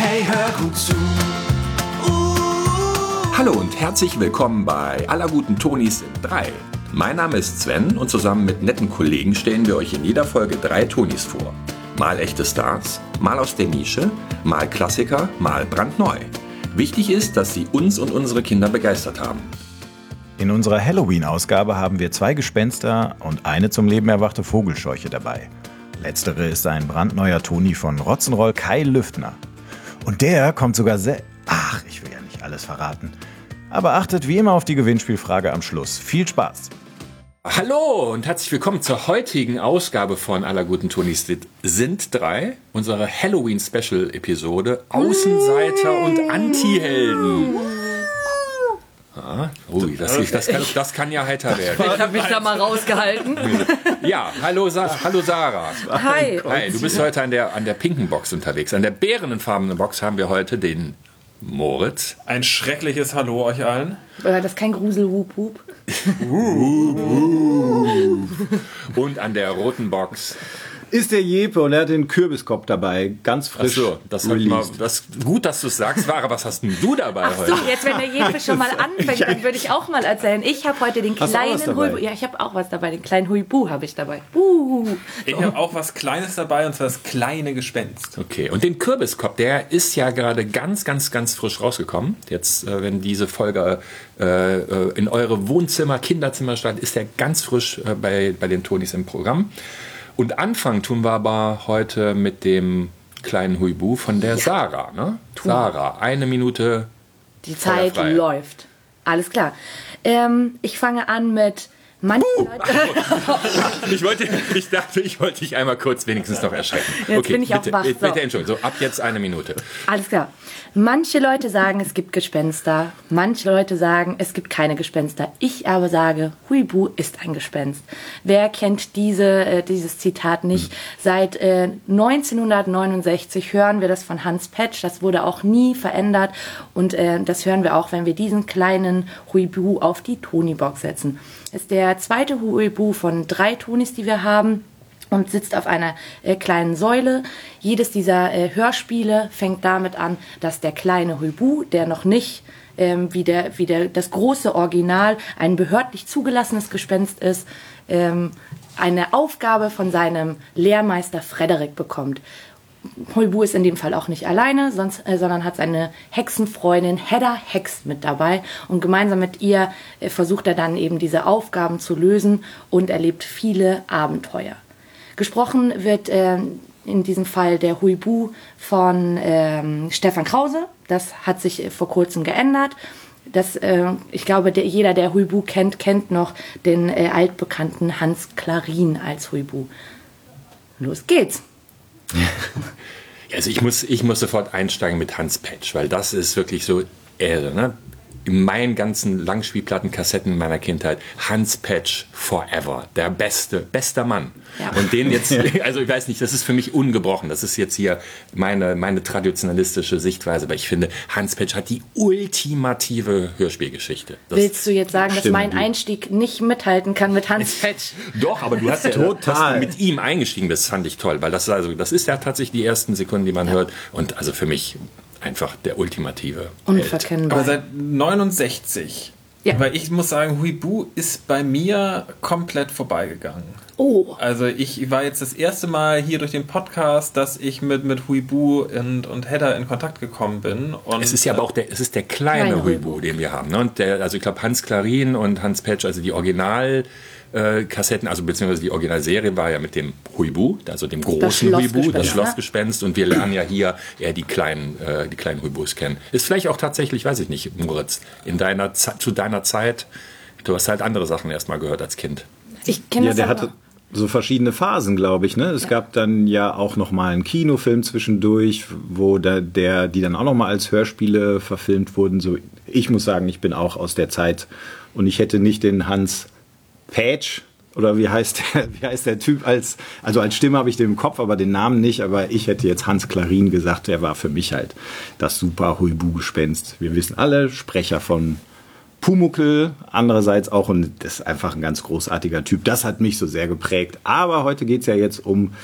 Hey, hör gut zu. Hallo und herzlich willkommen bei Aller guten Tonis sind 3. Mein Name ist Sven und zusammen mit netten Kollegen stellen wir euch in jeder Folge 3 Tonis vor. Mal echte Stars, mal aus der Nische, mal Klassiker, mal brandneu. Wichtig ist, dass sie uns und unsere Kinder begeistert haben. In unserer Halloween-Ausgabe haben wir 2 Gespenster und eine zum Leben erwachte Vogelscheuche dabei. Letztere ist ein brandneuer Toni von Rotzenroll Kai Lüftner. Und der kommt sogar Ach, ich will ja nicht alles verraten. Aber achtet wie immer auf die Gewinnspielfrage am Schluss. Viel Spaß! Hallo und herzlich willkommen zur heutigen Ausgabe von Aller guten Tonis sind 3, unsere Halloween-Special-Episode Außenseiter und Anti-Helden. Das kann ja heiter werden. Ich habe mich da mal rausgehalten. Ja, hallo Sarah. Hi. Hi, du bist heute an der pinken Box unterwegs. An der bärenfarbenen Box haben wir heute den Moritz. Ein schreckliches Hallo euch allen. Das ist kein Grusel-Wup-Wup. Und an der roten Box ist der Jeppe und er hat den Kürbiskopf dabei, ganz frisch. Ach so, gut, dass du es sagst, Sarah, was hast denn du dabei heute? Ach so, jetzt wenn der Jeppe schon mal anfängt, dann würde ich auch mal erzählen. Ich habe heute den kleinen Huibu. Ja, ich habe auch was dabei. Den kleinen Huibu habe ich dabei. Ich habe auch was Kleines dabei, und zwar das kleine Gespenst. Okay, und den Kürbiskopf, der ist ja gerade ganz frisch rausgekommen. Jetzt, wenn diese Folge in eure Wohnzimmer, Kinderzimmer startet, ist der ganz frisch bei den Tonis im Programm. Und anfangen tun wir aber heute mit dem kleinen Huibu von der Sarah. Ne? Sarah, 1 Minute. Die Zeit feuerfrei. läuft. Alles klar. Ich fange an mit manche Leute. Ich dachte, ich wollte dich einmal kurz wenigstens noch erschrecken. Jetzt okay, bin ich bitte, auch wach. Bitte Entschuldigung. So, ab jetzt 1 Minute. Alles klar. Manche Leute sagen, es gibt Gespenster. Manche Leute sagen, es gibt keine Gespenster. Ich aber sage, Huibu ist ein Gespenst. Wer kennt dieses Zitat nicht? Seit 1969 hören wir das von Hans Petsch. Das wurde auch nie verändert. Und das hören wir auch, wenn wir diesen kleinen Huibu auf die Toni-Box setzen. Das ist der zweite Huibu von 3 Tonis, die wir haben. Und sitzt auf einer kleinen Säule. Jedes dieser Hörspiele fängt damit an, dass der kleine Huibu, der noch nicht wie das große Original ein behördlich zugelassenes Gespenst ist, eine Aufgabe von seinem Lehrmeister Frederik bekommt. Huibu ist in dem Fall auch nicht alleine, sondern hat seine Hexenfreundin Hedda Hex mit dabei. Und gemeinsam mit ihr versucht er dann eben diese Aufgaben zu lösen und erlebt viele Abenteuer. Gesprochen wird in diesem Fall der Huibu von Stefan Krause. Das hat sich vor kurzem geändert. Ich glaube, jeder, der Huibu kennt noch den altbekannten Hans Klarin als Huibu. Los geht's. Also ich muss sofort einsteigen mit Hans Petsch, weil das ist wirklich so Ehre, ne? In meinen ganzen Langspielplattenkassetten in meiner Kindheit, Hans Petsch forever, der bester Mann. Ja. Und den jetzt, also ich weiß nicht, das ist für mich ungebrochen. Das ist jetzt hier meine traditionalistische Sichtweise, aber ich finde, Hans Petsch hat die ultimative Hörspielgeschichte. Willst du jetzt sagen, dass mein Einstieg nicht mithalten kann mit Hans Petsch? Doch, aber du hast ja dass du mit ihm eingestiegen bist, fand ich toll, weil das ist ja tatsächlich die ersten Sekunden, die man hört. Und also für mich einfach der ultimative Unverkennbar. Aber seit 69. Ja. Weil ich muss sagen, Huibu ist bei mir komplett vorbeigegangen. Oh. Also ich war jetzt das erste Mal hier durch den Podcast, dass ich mit Huibu und Hedda in Kontakt gekommen bin. Und es ist ja aber auch der kleine Huibu, den wir haben. Ne? Und also ich glaube, Hans Klarin und Hans Petsch, also die Originalkassetten, also beziehungsweise die Originalserie war ja mit dem Huibu, also dem großen Huibu, das Schlossgespenst. Und wir lernen ja hier eher die kleinen Huibus kennen. Ist vielleicht auch tatsächlich, weiß ich nicht, Moritz, zu deiner Zeit, du hast halt andere Sachen erstmal gehört als Kind. Ich kenne das der aber. hatte so verschiedene Phasen, glaube ich. Ne? Es gab dann ja auch noch mal einen Kinofilm zwischendurch, wo die dann auch noch mal als Hörspiele verfilmt wurden. So, ich muss sagen, ich bin auch aus der Zeit und ich hätte nicht den Hans Petsch oder wie heißt der Typ als Stimme habe ich den im Kopf, aber den Namen nicht. Aber ich hätte jetzt Hans Klarin gesagt. Der war für mich halt das super Huibu-Gespenst. Wir wissen alle, Sprecher von Pumuckl, andererseits auch, und das ist einfach ein ganz großartiger Typ. Das hat mich so sehr geprägt. Aber heute geht es ja jetzt um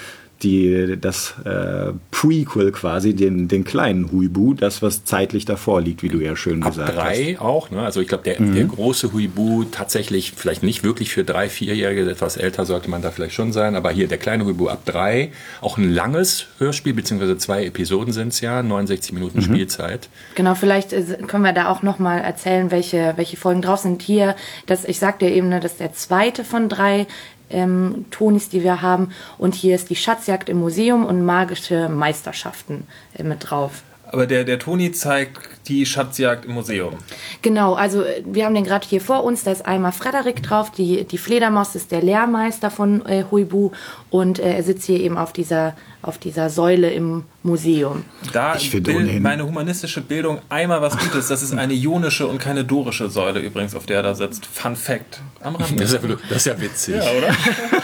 das Prequel quasi, den kleinen Huibu, das, was zeitlich davor liegt, wie du ja schön gesagt hast. Ab 3 auch, ne? Also ich glaube, der große Huibu tatsächlich, vielleicht nicht wirklich für 3-, 4-Jährige, etwas älter sollte man da vielleicht schon sein, aber hier der kleine Huibu ab 3, auch ein langes Hörspiel, beziehungsweise 2 Episoden sind es ja, 69 Minuten Spielzeit. Genau, vielleicht können wir da auch nochmal erzählen, welche Folgen drauf sind. Hier, ich sagte ja eben, ne, das ist der zweite von 3 Tonis, die wir haben. Und hier ist die Schatzjagd im Museum und magische Meisterschaften mit drauf. Aber der Toni zeigt die Schatzjagd im Museum. Genau, also wir haben den gerade hier vor uns, da ist einmal Frederik drauf, die Fledermaus ist der Lehrmeister von Huibu und er sitzt hier eben auf dieser Säule im Museum. Da meine humanistische Bildung einmal was Gutes, das ist eine ionische und keine dorische Säule übrigens, auf der er da sitzt. Fun Fact. Am Rande. Das ist ja witzig. Ja, oder?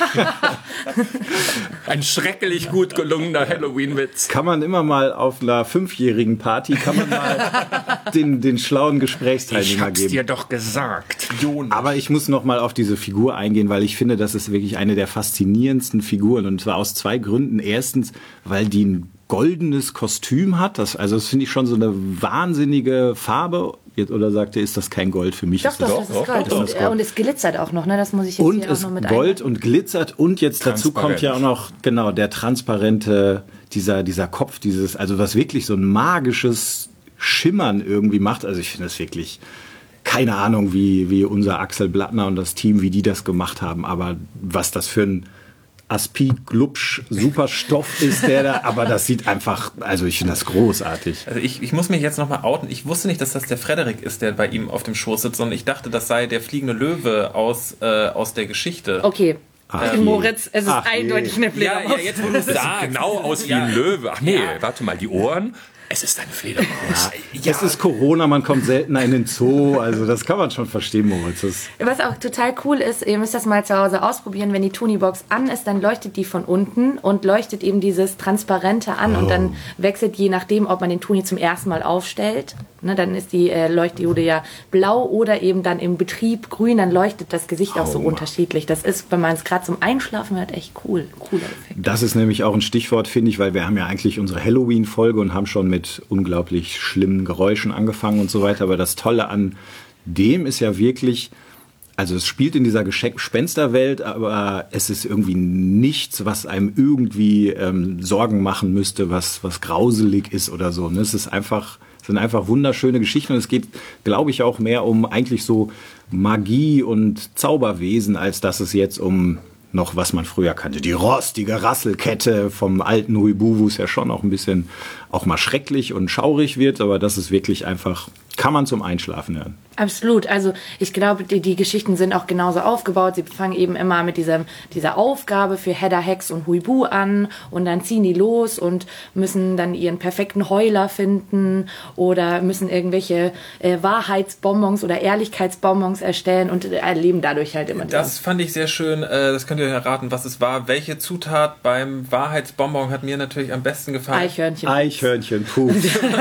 Ein schrecklich gut gelungener Halloween-Witz. Kann man immer mal auf einer 5-jährigen Party, kann man mal den schlauen Gesprächsteilnehmer geben. Dir doch gesagt. Aber ich muss noch mal auf diese Figur eingehen, weil ich finde, das ist wirklich eine der faszinierendsten Figuren. Und zwar aus 2 Gründen. Erstens, weil die ein goldenes Kostüm hat. Das finde ich schon so eine wahnsinnige Farbe. Oder sagt ihr, ist das kein Gold für mich? Doch, das ist Gold. Und es glitzert auch noch, ne? Das muss ich jetzt und hier auch noch mit einbauen. Und es Gold und glitzert. Und jetzt dazu kommt ja auch noch, genau, der transparente, dieser Kopf, also was wirklich so ein magisches Schimmern irgendwie macht. Also ich finde das wirklich, keine Ahnung, wie unser Axel Blattner und das Team, wie die das gemacht haben. Aber was das für ein Aspi-Glubsch Superstoff ist der da, aber das sieht einfach, also ich finde das großartig. Also ich muss mich jetzt nochmal outen. Ich wusste nicht, dass das der Frederik ist, der bei ihm auf dem Schoß sitzt, sondern ich dachte, das sei der fliegende Löwe aus der Geschichte. Okay. Moritz, es ist eindeutig eine Fledermaus. Ja, jetzt wo du es sagst. Genau aus wie ein Löwe. Ach nee, warte mal, die Ohren. Es ist eine Fledermaus. Ja. Es ist Corona, man kommt seltener in den Zoo, also das kann man schon verstehen, Moritz. Was auch total cool ist, ihr müsst das mal zu Hause ausprobieren, wenn die Tony-Box an ist, dann leuchtet die von unten und leuchtet eben dieses Transparente an und dann wechselt, je nachdem, ob man den Tony zum ersten Mal aufstellt, ne, dann ist die Leuchtdiode ja blau oder eben dann im Betrieb grün, dann leuchtet das Gesicht auch so unterschiedlich. Das ist, wenn man es gerade zum Einschlafen hört, echt cool. Cooler Effekt. Das ist nämlich auch ein Stichwort, finde ich, weil wir haben ja eigentlich unsere Halloween-Folge und haben schon mit unglaublich schlimmen Geräuschen angefangen und so weiter. Aber das Tolle an dem ist ja wirklich, also es spielt in dieser Gespensterwelt, aber es ist irgendwie nichts, was einem irgendwie Sorgen machen müsste, was grauselig ist oder so. Es sind einfach wunderschöne Geschichten und es geht, glaube ich, auch mehr um eigentlich so Magie und Zauberwesen, als dass es jetzt um noch, was man früher kannte, die rostige Rasselkette vom alten Huibu, wo es ja schon auch ein bisschen auch mal schrecklich und schaurig wird, aber das ist wirklich einfach, kann man zum Einschlafen hören. Absolut, also ich glaube, die Geschichten sind auch genauso aufgebaut. Sie fangen eben immer mit dieser Aufgabe für Hedda, Hex und Huibu an und dann ziehen die los und müssen dann ihren perfekten Heuler finden oder müssen irgendwelche Wahrheitsbonbons oder Ehrlichkeitsbonbons erstellen und erleben dadurch halt immer das. Fand ich sehr schön, das könnt ihr erraten, was es war. Welche Zutat beim Wahrheitsbonbon hat mir natürlich am besten gefallen? Eichhörnchen, puh.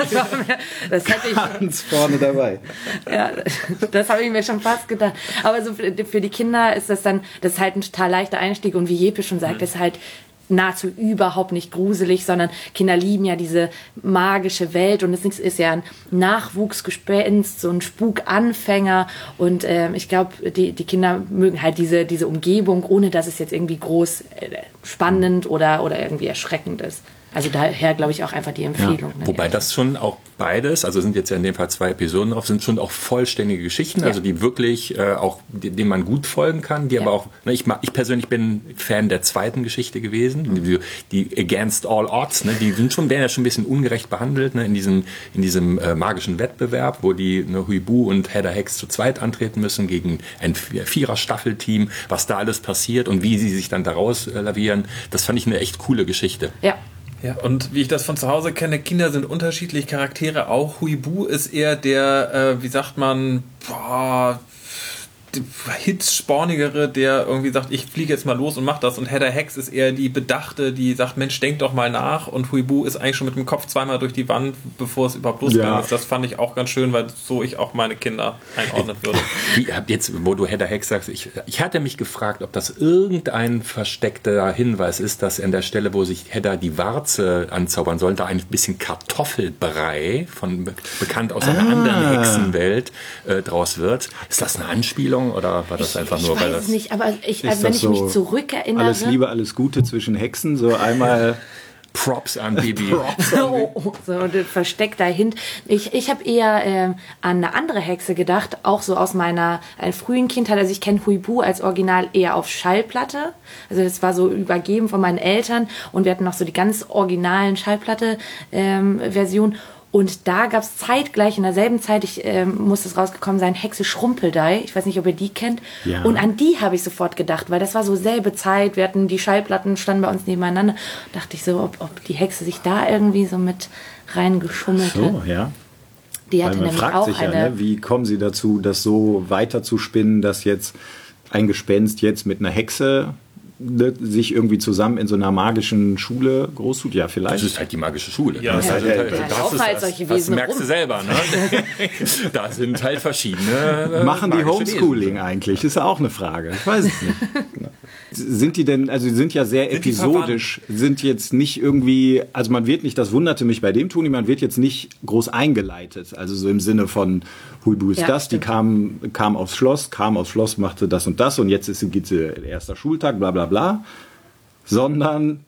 Das hätte ich ganz vorne dabei. Ja, das habe ich mir schon fast gedacht. Aber so für die Kinder ist das ist halt ein total leichter Einstieg und wie Jeppe schon sagt, ist halt nahezu überhaupt nicht gruselig, sondern Kinder lieben ja diese magische Welt und es ist ja ein Nachwuchsgespenst, so ein Spukanfänger und ich glaube, die Kinder mögen halt diese Umgebung, ohne dass es jetzt irgendwie groß spannend oder irgendwie erschreckend ist. Also daher glaube ich auch einfach die Empfehlung. Ja, wobei das schon auch beides, also sind jetzt ja in dem Fall 2 Episoden drauf, sind schon auch vollständige Geschichten, also die wirklich auch, denen man gut folgen kann, die aber auch, ich persönlich bin Fan der 2. Geschichte gewesen, die Against All Odds, ne, die werden ja schon ein bisschen ungerecht behandelt, ne, in diesem magischen Wettbewerb, wo die Huibu und Hedda Hex zu zweit antreten müssen gegen ein 4er-Staffelteam, was da alles passiert und wie sie sich dann daraus lavieren, das fand ich eine echt coole Geschichte. Ja, und wie ich das von zu Hause kenne, Kinder sind unterschiedlich Charaktere. Auch Huibu ist eher der, wie sagt man, Hitzspornigere, der irgendwie sagt, ich fliege jetzt mal los und mach das. Und Hedda Hex ist eher die Bedachte, die sagt, Mensch, denk doch mal nach. Und Huibu ist eigentlich schon mit dem Kopf zweimal durch die Wand, bevor es überhaupt losgegangen ist. Das fand ich auch ganz schön, weil so ich auch meine Kinder einordnet würde. Jetzt, wo du Hedda Hex sagst, ich hatte mich gefragt, ob das irgendein versteckter Hinweis ist, dass an der Stelle, wo sich Hedda die Warze anzaubern soll, da ein bisschen Kartoffelbrei, bekannt aus einer anderen Hexenwelt, draus wird. Ist das eine Anspielung oder war das einfach nur, weil das... Ich weiß es nicht, aber wenn ich mich zurückerinnere... Alles Liebe, alles Gute zwischen Hexen, so einmal... Props an Bibi. So ein versteckter Hint. Ich habe eher an eine andere Hexe gedacht, auch so aus meiner frühen Kindheit. Also ich kenne Huibu als Original eher auf Schallplatte. Also das war so übergeben von meinen Eltern und wir hatten noch so die ganz originalen Schallplatte-Version. Und da gab es zeitgleich, in derselben Zeit, muss es rausgekommen sein, Hexe Schrumpeldei. Ich weiß nicht, ob ihr die kennt. Ja. Und an die habe ich sofort gedacht, weil das war so selbe Zeit. Wir hatten die Schallplatten, standen bei uns nebeneinander. Dachte ich so, ob die Hexe sich da irgendwie so mit reingeschummelt hat. So, ja. Die hatte nämlich fragt auch sich eine... ja, ne, wie kommen sie dazu, das so weiter zu spinnen, dass jetzt ein Gespenst jetzt mit einer Hexe sich irgendwie zusammen in so einer magischen Schule groß tut, ja, vielleicht. Das ist halt die magische Schule. Ja, das das merkst du selber, ne? Da sind halt verschiedene. Machen die Homeschooling Wesen eigentlich? Ist ja auch eine Frage. Ich weiß es nicht. Sind die denn, also die sind ja sehr episodisch, sind jetzt nicht irgendwie, also man wird nicht, das wunderte mich bei dem Toni, man wird jetzt nicht groß eingeleitet, also so im Sinne von Huibu ist das, die kam aufs Schloss, machte das und jetzt geht sie erster Schultag, bla bla bla, sondern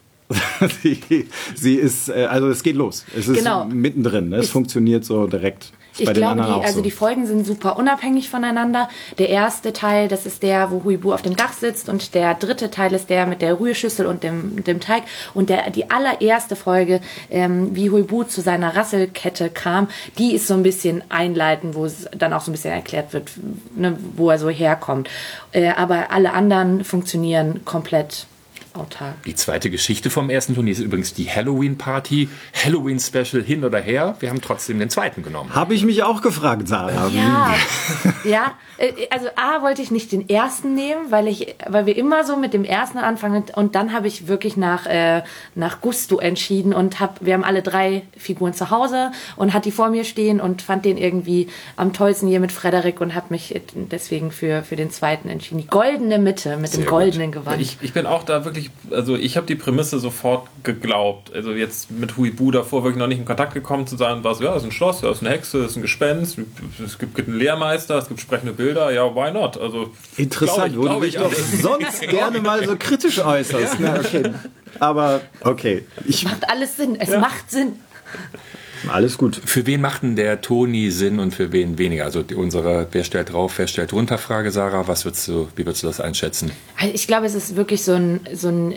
sie ist, also es geht los, es ist mittendrin, es funktioniert so direkt. Ich glaube, die Folgen sind super unabhängig voneinander. Der erste Teil, das ist der, wo Huibu auf dem Dach sitzt und der dritte Teil ist der mit der Rührschüssel und dem Teig. Und die allererste Folge, wie Huibu zu seiner Rasselkette kam, die ist so ein bisschen einleitend, wo es dann auch so ein bisschen erklärt wird, ne, wo er so herkommt. Aber alle anderen funktionieren komplett autark. Die zweite Geschichte vom ersten Turnier ist übrigens die Halloween-Party. Halloween-Special hin oder her. Wir haben trotzdem den zweiten genommen. Habe ich mich auch gefragt, Sarah. Ja, also wollte ich nicht den ersten nehmen, weil wir immer so mit dem ersten anfangen und dann habe ich wirklich nach Gusto entschieden und wir haben alle 3 Figuren zu Hause und hatte die vor mir stehen und fand den irgendwie am tollsten hier mit Frederik und habe mich deswegen für den zweiten entschieden. Die goldene Mitte mit dem goldenen Gewand. Ich bin auch da wirklich, also ich habe die Prämisse sofort geglaubt. Also jetzt mit Huibu davor wirklich noch nicht in Kontakt gekommen zu sein, war so, ja, ist ein Schloss, ja, ist eine Hexe, ist ein Gespenst, es gibt einen Lehrmeister, es gibt sprechende Bilder, ja, why not? Also interessant, wo du dich doch sonst gerne mal so kritisch äußerst. Ja. Okay. Aber okay. Macht alles Sinn, es macht Sinn. Alles gut. Für wen macht denn der Toni Sinn und für wen weniger? Also unsere Wer stellt drauf, wer stellt runter Frage, Sarah, wie würdest du das einschätzen? Also ich glaube, es ist wirklich so ein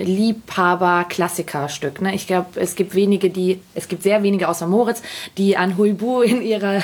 Liebhaber-Klassikerstück. Ne? Ich glaube, es gibt sehr wenige außer Moritz, die an Huibu in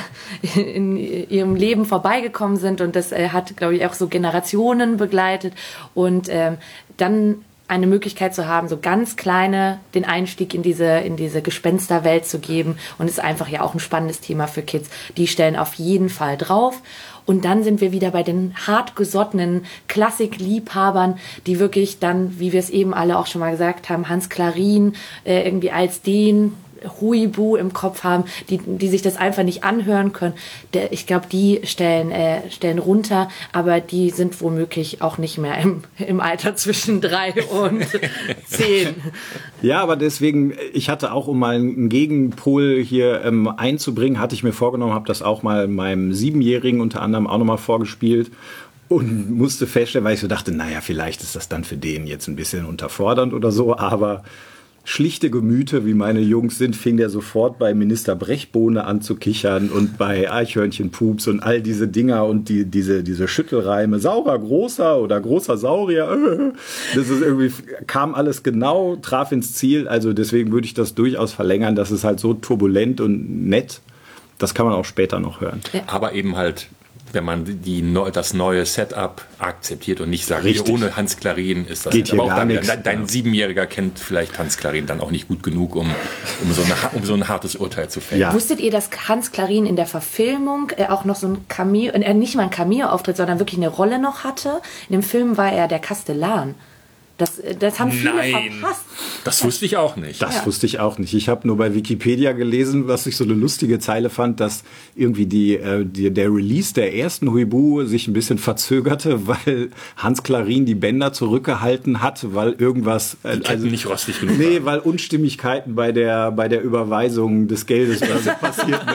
ihrem Leben vorbeigekommen sind und das hat, glaube ich, auch so Generationen begleitet und dann eine Möglichkeit zu haben, so ganz kleine den Einstieg in diese Gespensterwelt zu geben. Und es ist einfach ja auch ein spannendes Thema für Kids. Die stellen auf jeden Fall drauf. Und dann sind wir wieder bei den hartgesottenen Klassikliebhabern, die wirklich dann, wie wir es eben alle auch schon mal gesagt haben, Hans Klarin irgendwie als den Huibu im Kopf haben, die sich das einfach nicht anhören können. Ich glaube, die stellen runter, aber die sind womöglich auch nicht mehr im Alter zwischen 3 und 10. Ja, aber deswegen, ich hatte auch, um mal einen Gegenpol hier einzubringen, hatte ich mir vorgenommen, habe das auch mal meinem 7-Jährigen unter anderem auch nochmal vorgespielt und musste feststellen, weil ich so dachte, naja, vielleicht ist das dann für den jetzt ein bisschen unterfordernd oder so, aber schlichte Gemüter, wie meine Jungs sind, fing der sofort bei Minister Brechbohne an zu kichern und bei Eichhörnchenpups und all diese Dinger und diese Schüttelreime. Saurer, großer oder großer Saurier. Das ist irgendwie, kam alles genau, traf ins Ziel. Also deswegen würde ich das durchaus verlängern. Das ist halt so turbulent und nett. Das kann man auch später noch hören. Ja. Aber eben halt wenn man das neue Setup akzeptiert und nicht sagt, ohne Hans Klarin ist das geht hier gar nichts. Dein 7-Jähriger kennt vielleicht Hans Klarin dann auch nicht gut genug, um so ein hartes Urteil zu fällen. Ja. Wusstet ihr, dass Hans Klarin in der Verfilmung auch noch so ein Cameo, nicht mal ein Cameo-Auftritt, sondern wirklich eine Rolle noch hatte? In dem Film war er der Kastellan. Das haben viele verpasst. Das wusste ich auch nicht. Das wusste ich auch nicht. Ich habe nur bei Wikipedia gelesen, was ich so eine lustige Zeile fand, dass irgendwie der Release der ersten Huibu sich ein bisschen verzögerte, weil Hans Klarin die Bänder zurückgehalten hat, weil irgendwas nicht rostig genug waren. Weil Unstimmigkeiten bei der Überweisung des Geldes passiert.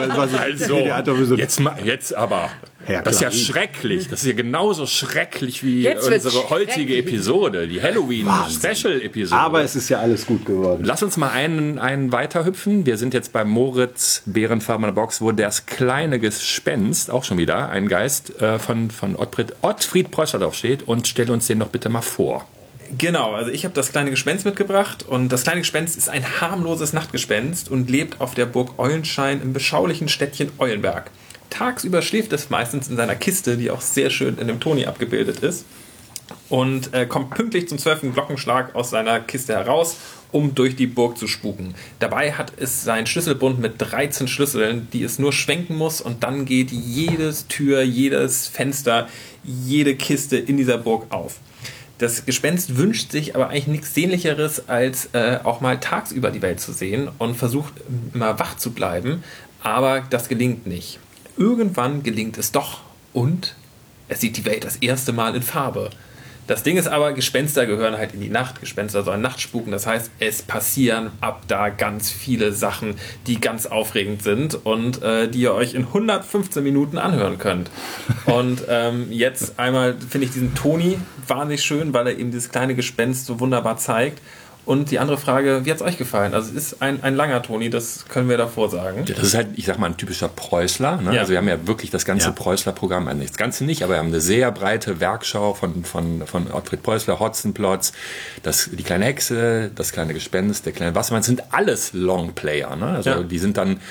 Jetzt aber. Das ist ja schrecklich. Das ist ja genauso schrecklich wie unsere heutige Episode, die Halloween-Special-Episode. Aber es ist ja alles gut geworden. Lass uns mal einen weiterhüpfen. Wir sind jetzt bei Moritz Bärenfarbener Box, wo das kleine Gespenst, auch schon wieder ein Geist, von Ottfried Preußler drauf steht. Und stell uns den doch bitte mal vor. Genau, also ich habe das kleine Gespenst mitgebracht und das kleine Gespenst ist ein harmloses Nachtgespenst und lebt auf der Burg Eulenschein im beschaulichen Städtchen Eulenberg. Tagsüber schläft es meistens in seiner Kiste, die auch sehr schön in dem Toni abgebildet ist, und kommt pünktlich zum 12. Glockenschlag aus seiner Kiste heraus, um durch die Burg zu spuken. Dabei hat es seinen Schlüsselbund mit 13 Schlüsseln, die es nur schwenken muss, und dann geht jedes Tür, jedes Fenster, jede Kiste in dieser Burg auf. Das Gespenst wünscht sich aber eigentlich nichts Sehnlicheres, als auch mal tagsüber die Welt zu sehen und versucht immer wach zu bleiben, aber das gelingt nicht. Irgendwann gelingt es doch und es sieht die Welt das erste Mal in Farbe. Das Ding ist aber, Gespenster gehören halt in die Nacht. Gespenster sollen Nacht spuken. Das heißt, es passieren ab da ganz viele Sachen, die ganz aufregend sind und die ihr euch in 115 Minuten anhören könnt. Und jetzt einmal finde ich diesen Toni wahnsinnig schön, weil er eben dieses kleine Gespenst so wunderbar zeigt. Und die andere Frage, wie hat es euch gefallen? Also es ist ein langer Toni, das können wir davor sagen. Das ist halt, ich sag mal, ein typischer Preußler. Ne? Ja. Also wir haben ja wirklich das ganze Preußler-Programm, also nicht das Ganze nicht, aber wir haben eine sehr breite Werkschau von Ottfried Preußler, Hotzenplotz, die kleine Hexe, das kleine Gespenst, der kleine Wassermann, sind alles Longplayer. Ne? Also die sind dann,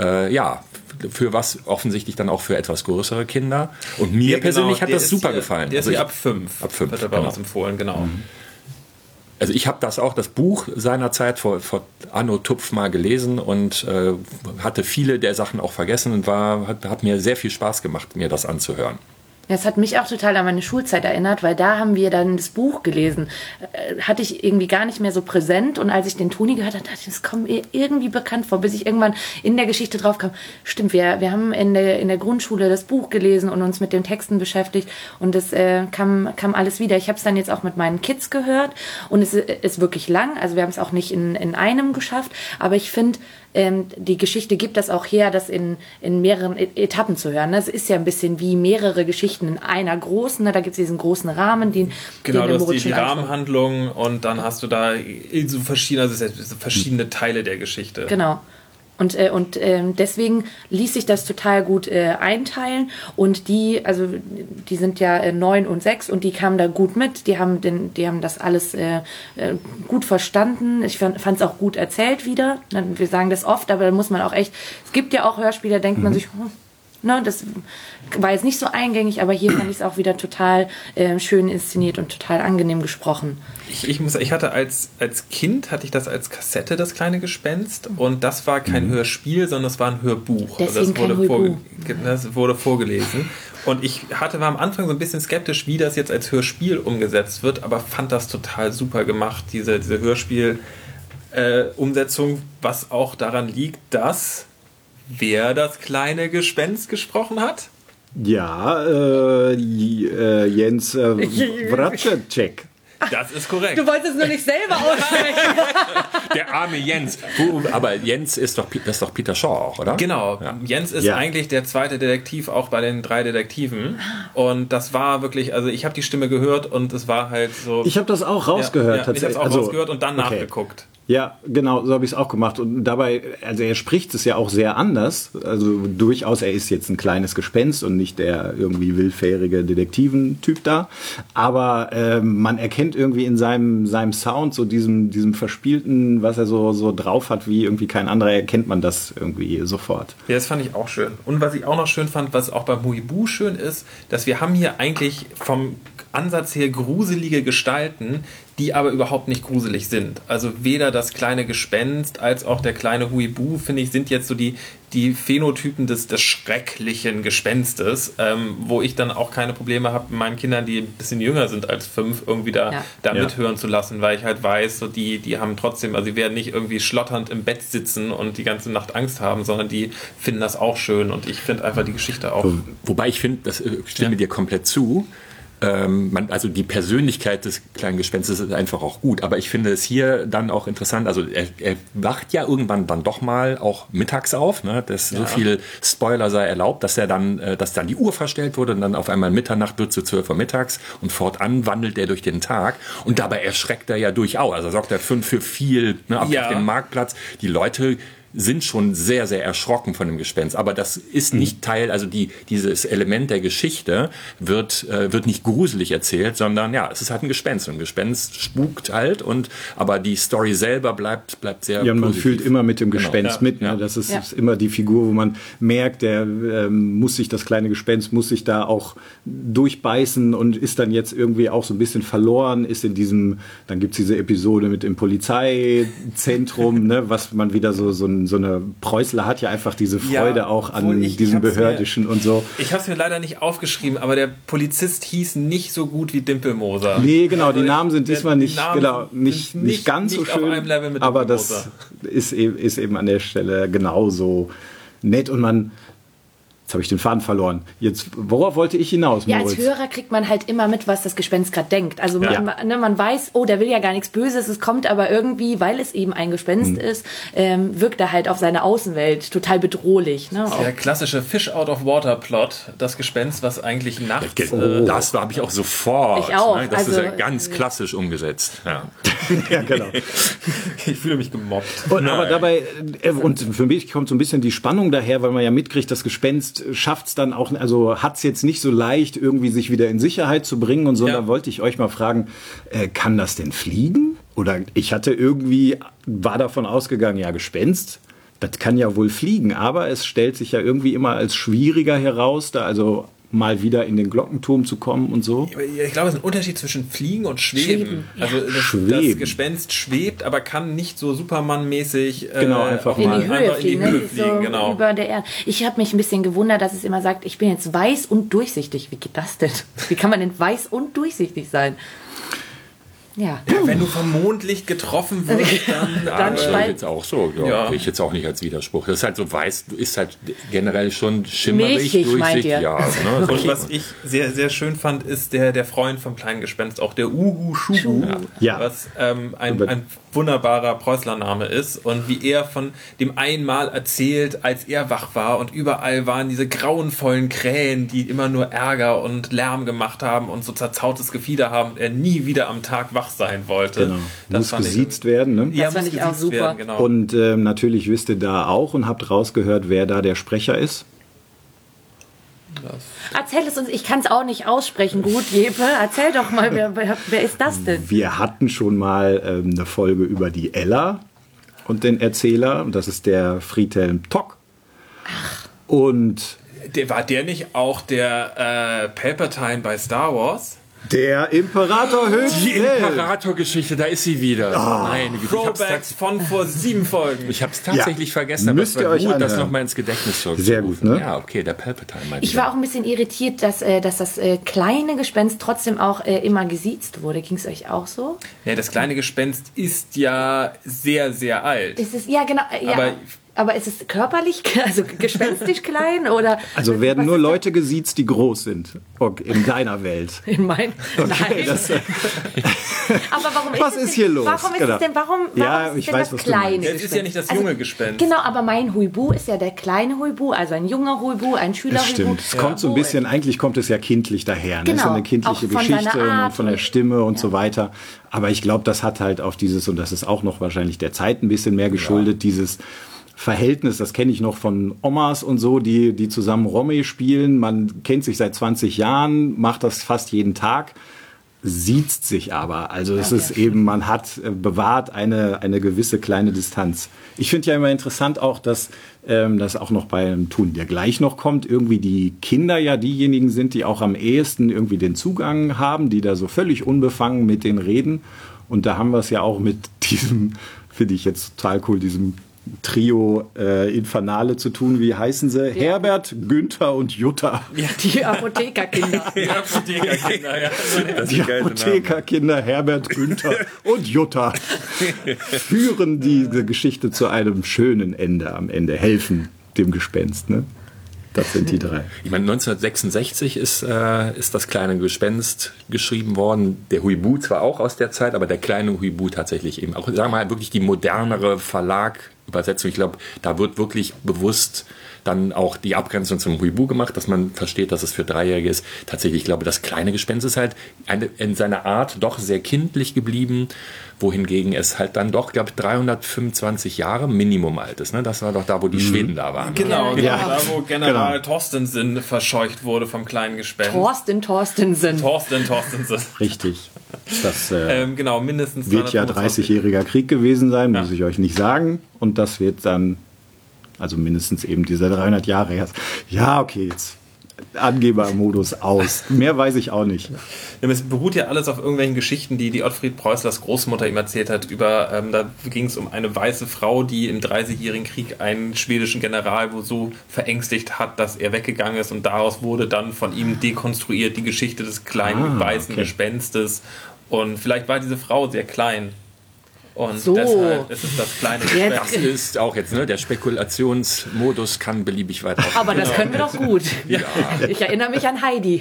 für was offensichtlich dann auch für etwas größere Kinder. Und mir persönlich hat das super gefallen. Der ist ab 5. Ab 5 wird er bei uns empfohlen, genau. Mhm. Also ich habe das Buch seinerzeit vor Anno Tupf mal gelesen und hatte viele der Sachen auch vergessen und hat mir sehr viel Spaß gemacht, mir das anzuhören. Das hat mich auch total an meine Schulzeit erinnert, weil da haben wir dann das Buch gelesen. Hatte ich irgendwie gar nicht mehr so präsent, und als ich den Toni gehört habe, dachte ich, das kommt mir irgendwie bekannt vor, bis ich irgendwann in der Geschichte drauf kam. Stimmt, wir haben in der Grundschule das Buch gelesen und uns mit den Texten beschäftigt, und das kam alles wieder. Ich habe es dann jetzt auch mit meinen Kids gehört, und es ist wirklich lang, also wir haben es auch nicht in einem geschafft, aber ich finde, die Geschichte gibt das auch her, das in mehreren Etappen zu hören. Das ist ja ein bisschen wie mehrere Geschichten in einer großen. Da gibt es diesen großen Rahmen, Genau, du hast die Rahmenhandlung, und dann hast du da so verschiedene Teile der Geschichte. Genau. Und deswegen ließ sich das total gut einteilen, und die sind ja 9 und 6, und die kamen da gut mit, die haben das alles gut verstanden. Ich fand es auch gut erzählt wieder. Wir sagen das oft, aber da muss man auch echt, es gibt ja auch Hörspiele, da denkt man sich, das war jetzt nicht so eingängig, aber hier fand ich es auch wieder total schön inszeniert und total angenehm gesprochen. Ich hatte als Kind hatte ich das als Kassette, das kleine Gespenst, und das war kein Hörspiel, sondern das war ein Hörbuch. Deswegen das wurde vorgelesen. Und ich war am Anfang so ein bisschen skeptisch, wie das jetzt als Hörspiel umgesetzt wird, aber fand das total super gemacht, diese Hörspiel-Umsetzung, was auch daran liegt, dass wer das kleine Gespenst gesprochen hat? Ja, Jens Wratschek. Das ist korrekt. Du wolltest es nur nicht selber aussprechen. Der arme Jens. Aber Jens das ist doch Peter Shaw auch, oder? Genau. Ja. Jens ist eigentlich der zweite Detektiv auch bei den 3 Detektiven. Und das war wirklich, also ich habe die Stimme gehört, und es war halt so... Ich habe das auch rausgehört. Ich habe es auch rausgehört und dann nachgeguckt. Ja, genau, so habe ich es auch gemacht. Und dabei, also er spricht es ja auch sehr anders. Also durchaus, er ist jetzt ein kleines Gespenst und nicht der irgendwie willfährige Detektiventyp da. Aber man erkennt irgendwie in seinem Sound, so diesem Verspielten, was er so drauf hat, wie irgendwie kein anderer, erkennt man das irgendwie sofort. Ja, das fand ich auch schön. Und was ich auch noch schön fand, was auch beim Huibu schön ist, dass wir haben hier eigentlich vom Ansatz her gruselige Gestalten, die aber überhaupt nicht gruselig sind. Also weder das kleine Gespenst als auch der kleine Huibu, finde ich, sind jetzt so die Phänotypen des schrecklichen Gespenstes, wo ich dann auch keine Probleme habe, meinen Kindern, die ein bisschen jünger sind als 5, irgendwie da mithören zu lassen, weil ich halt weiß, so die haben trotzdem, also die werden nicht irgendwie schlotternd im Bett sitzen und die ganze Nacht Angst haben, sondern die finden das auch schön und ich finde einfach die Geschichte auch. Wobei ich finde, das stimme dir komplett zu. Also die Persönlichkeit des kleinen Gespenstes ist einfach auch gut, aber ich finde es hier dann auch interessant, also er wacht ja irgendwann dann doch mal auch mittags auf, ne? So viel Spoiler sei erlaubt, dass dann die Uhr verstellt wurde und dann auf einmal Mitternacht wird zu 12 Uhr mittags und fortan wandelt er durch den Tag und dabei erschreckt er ja durchaus, also sorgt er für viel, ne, auf dem Marktplatz, die Leute sind schon sehr, sehr erschrocken von dem Gespenst. Aber das ist nicht Teil, also dieses Element der Geschichte wird nicht gruselig erzählt, sondern es ist halt ein Gespenst. Und ein Gespenst spukt halt, aber die Story selber bleibt sehr ja, man positiv. fühlt immer mit dem Gespenst mit. Ne? Ja. Das ist immer die Figur, wo man merkt, das kleine Gespenst muss sich da auch durchbeißen und ist dann jetzt irgendwie auch so ein bisschen verloren, ist in diesem, dann gibt's diese Episode mit dem Polizeizentrum, ne, was man wieder so eine Preußler hat ja einfach diese Freude auch an diesem Behördischen und so. Ich habe es mir leider nicht aufgeschrieben, aber der Polizist hieß nicht so gut wie Dimpelmoser. Nee, genau, die Namen sind diesmal nicht ganz so schön, aber das ist eben an der Stelle genauso nett und jetzt habe ich den Faden verloren. Jetzt, worauf wollte ich hinaus, Moritz? Ja, als Hörer kriegt man halt immer mit, was das Gespenst gerade denkt. Also man weiß, der will ja gar nichts Böses, es kommt aber irgendwie, weil es eben ein Gespenst ist, wirkt er halt auf seine Außenwelt total bedrohlich. Ne? Der klassische Fish-out-of-water-Plot, das Gespenst, was eigentlich nachts... Das habe ich auch sofort. Ich auch. Ne? Das ist ja ganz klassisch umgesetzt. Ja, ja genau. Ich fühle mich gemobbt. Aber dabei, und für mich kommt so ein bisschen die Spannung daher, weil man ja mitkriegt, das Gespenst schafft es dann auch, also hat es jetzt nicht so leicht, irgendwie sich wieder in Sicherheit zu bringen und so. Da wollte ich euch mal fragen, kann das denn fliegen? Oder ich war davon ausgegangen, Gespenst, das kann ja wohl fliegen, aber es stellt sich ja irgendwie immer als schwieriger heraus, da also mal wieder in den Glockenturm zu kommen und so. Ich glaube, es ist ein Unterschied zwischen Fliegen und Schweben. Also das Gespenst schwebt, aber kann nicht so Superman-mäßig einfach in die Höhe fliegen. So genau. Über der Erde. Ich habe mich ein bisschen gewundert, dass es immer sagt, ich bin jetzt weiß und durchsichtig. Wie geht das denn? Wie kann man denn weiß und durchsichtig sein? Ja. Wenn du vom Mondlicht getroffen wirst, dann ich jetzt auch so. Ich jetzt auch nicht als Widerspruch. Das ist halt so weiß, ist halt generell schon schimmerig, milchig, durchsichtig. Ja, ne? Und was ich sehr, sehr schön fand, ist der Freund vom kleinen Gespenst, auch der Uhu Schuhu, was ein wunderbarer Preußler-Name ist und wie er von dem einmal erzählt, als er wach war und überall waren diese grauenvollen Krähen, die immer nur Ärger und Lärm gemacht haben und so zerzautes Gefieder haben und er nie wieder am Tag wach sein wollte. Genau. Muss gesiezt werden, ne? Ja, das fand ich auch super. Werden, genau. Und natürlich wisst ihr da auch und habt rausgehört, wer da der Sprecher ist. Erzähl es uns, ich kann es auch nicht aussprechen. Gut, Jeppe, erzähl doch mal, wer ist das denn? Wir hatten schon mal eine Folge über die Ella und den Erzähler. Das ist der Friedhelm Tock. Ach. Und war der nicht auch der Palpatine bei Star Wars? Der Imperator höchst. Die Imperator-Geschichte, da ist sie wieder. Meine Güte. Throwbacks von vor 7 Folgen. Ich habe es tatsächlich vergessen, aber es war gut, das nochmal ins Gedächtnis zurückzurufen. Sehr gut, ne? Ja, okay, der Palpatine. Ich war auch ein bisschen irritiert, dass das kleine Gespenst trotzdem auch immer gesiezt wurde. Ging es euch auch so? Ja, das kleine Gespenst ist ja sehr, sehr alt. Ja, genau. Ja. Aber Aber ist es körperlich, also gespenstisch klein oder? Also werden nur Leute gesiezt, die groß sind in deiner Welt. In mein? Okay, Nein. Aber warum was ist hier los? Warum ist es denn? Warum ja, ist ich denn weiß, das was du meinst. kleine Es ist ja nicht das junge Gespenst. Genau, aber mein Huibu ist ja der kleine Huibu, also ein junger Huibu, ein Schüler Das stimmt. Es kommt so ein bisschen, eigentlich kommt es ja kindlich daher. Ne? Genau. Es ist eine kindliche Auch von Geschichte seiner Art und von der Stimme und so weiter. Aber ich glaube, das hat halt auf dieses, und das ist auch noch wahrscheinlich der Zeit ein bisschen mehr geschuldet, dieses Verhältnis, das kenne ich noch von Omas und so, die zusammen Romy spielen. Man kennt sich seit 20 Jahren, macht das fast jeden Tag, siezt sich aber. Also es ist eben, man hat bewahrt eine gewisse kleine Distanz. Ich finde ja immer interessant auch, dass das auch noch beim Tun, der gleich noch kommt, irgendwie die Kinder ja diejenigen sind, die auch am ehesten irgendwie den Zugang haben, die da so völlig unbefangen mit denen reden. Und da haben wir es ja auch mit diesem, finde ich jetzt total cool, diesem Trio Infernale zu tun. Wie heißen sie? Ja. Herbert, Günther und Jutta. Ja, die Apothekerkinder. Die Apothekerkinder, ja. Die Apothekerkinder Herbert, Günther und Jutta führen diese Geschichte zu einem schönen Ende am Ende, helfen dem Gespenst, ne? Das sind die drei. Ich meine, 1966 ist das kleine Gespenst geschrieben worden. Der Huibu zwar auch aus der Zeit, aber der kleine Huibu tatsächlich eben auch, sagen wir mal, wirklich die modernere Verlag-Übersetzung. Ich glaube, da wird wirklich bewusst dann auch die Abgrenzung zum Huibu gemacht, dass man versteht, dass es für Dreijährige ist. Tatsächlich, ich glaube, das kleine Gespenst ist halt in seiner Art doch sehr kindlich geblieben, wohingegen es halt dann doch, glaube ich, 325 Jahre Minimum alt ist. Ne? Das war doch da, wo die Schweden da waren. Genau, Ja. da wo General Torstensen verscheucht wurde vom kleinen Gespenst. Torstensen. Richtig. Das Genau, mindestens wird ja 325. 30-jähriger Krieg gewesen sein, muss ich euch nicht sagen. Und das wird dann, also mindestens eben diese 300 Jahre erst. Ja, okay, jetzt Angebermodus aus. Mehr weiß ich auch nicht. Es beruht ja alles auf irgendwelchen Geschichten, die Ottfried Preußlers Großmutter ihm erzählt hat. Da ging es um eine weiße Frau, die im 30-jährigen Krieg einen schwedischen General wohl so verängstigt hat, dass er weggegangen ist. Und daraus wurde dann von ihm dekonstruiert die Geschichte des kleinen weißen Gespenstes. Und vielleicht war diese Frau sehr klein. Und deshalb ist es das kleine Gespenst. Das ist auch jetzt, ne, der Spekulationsmodus kann beliebig weiter. Aber das können wir doch gut. Ja. Ich erinnere mich an Heidi.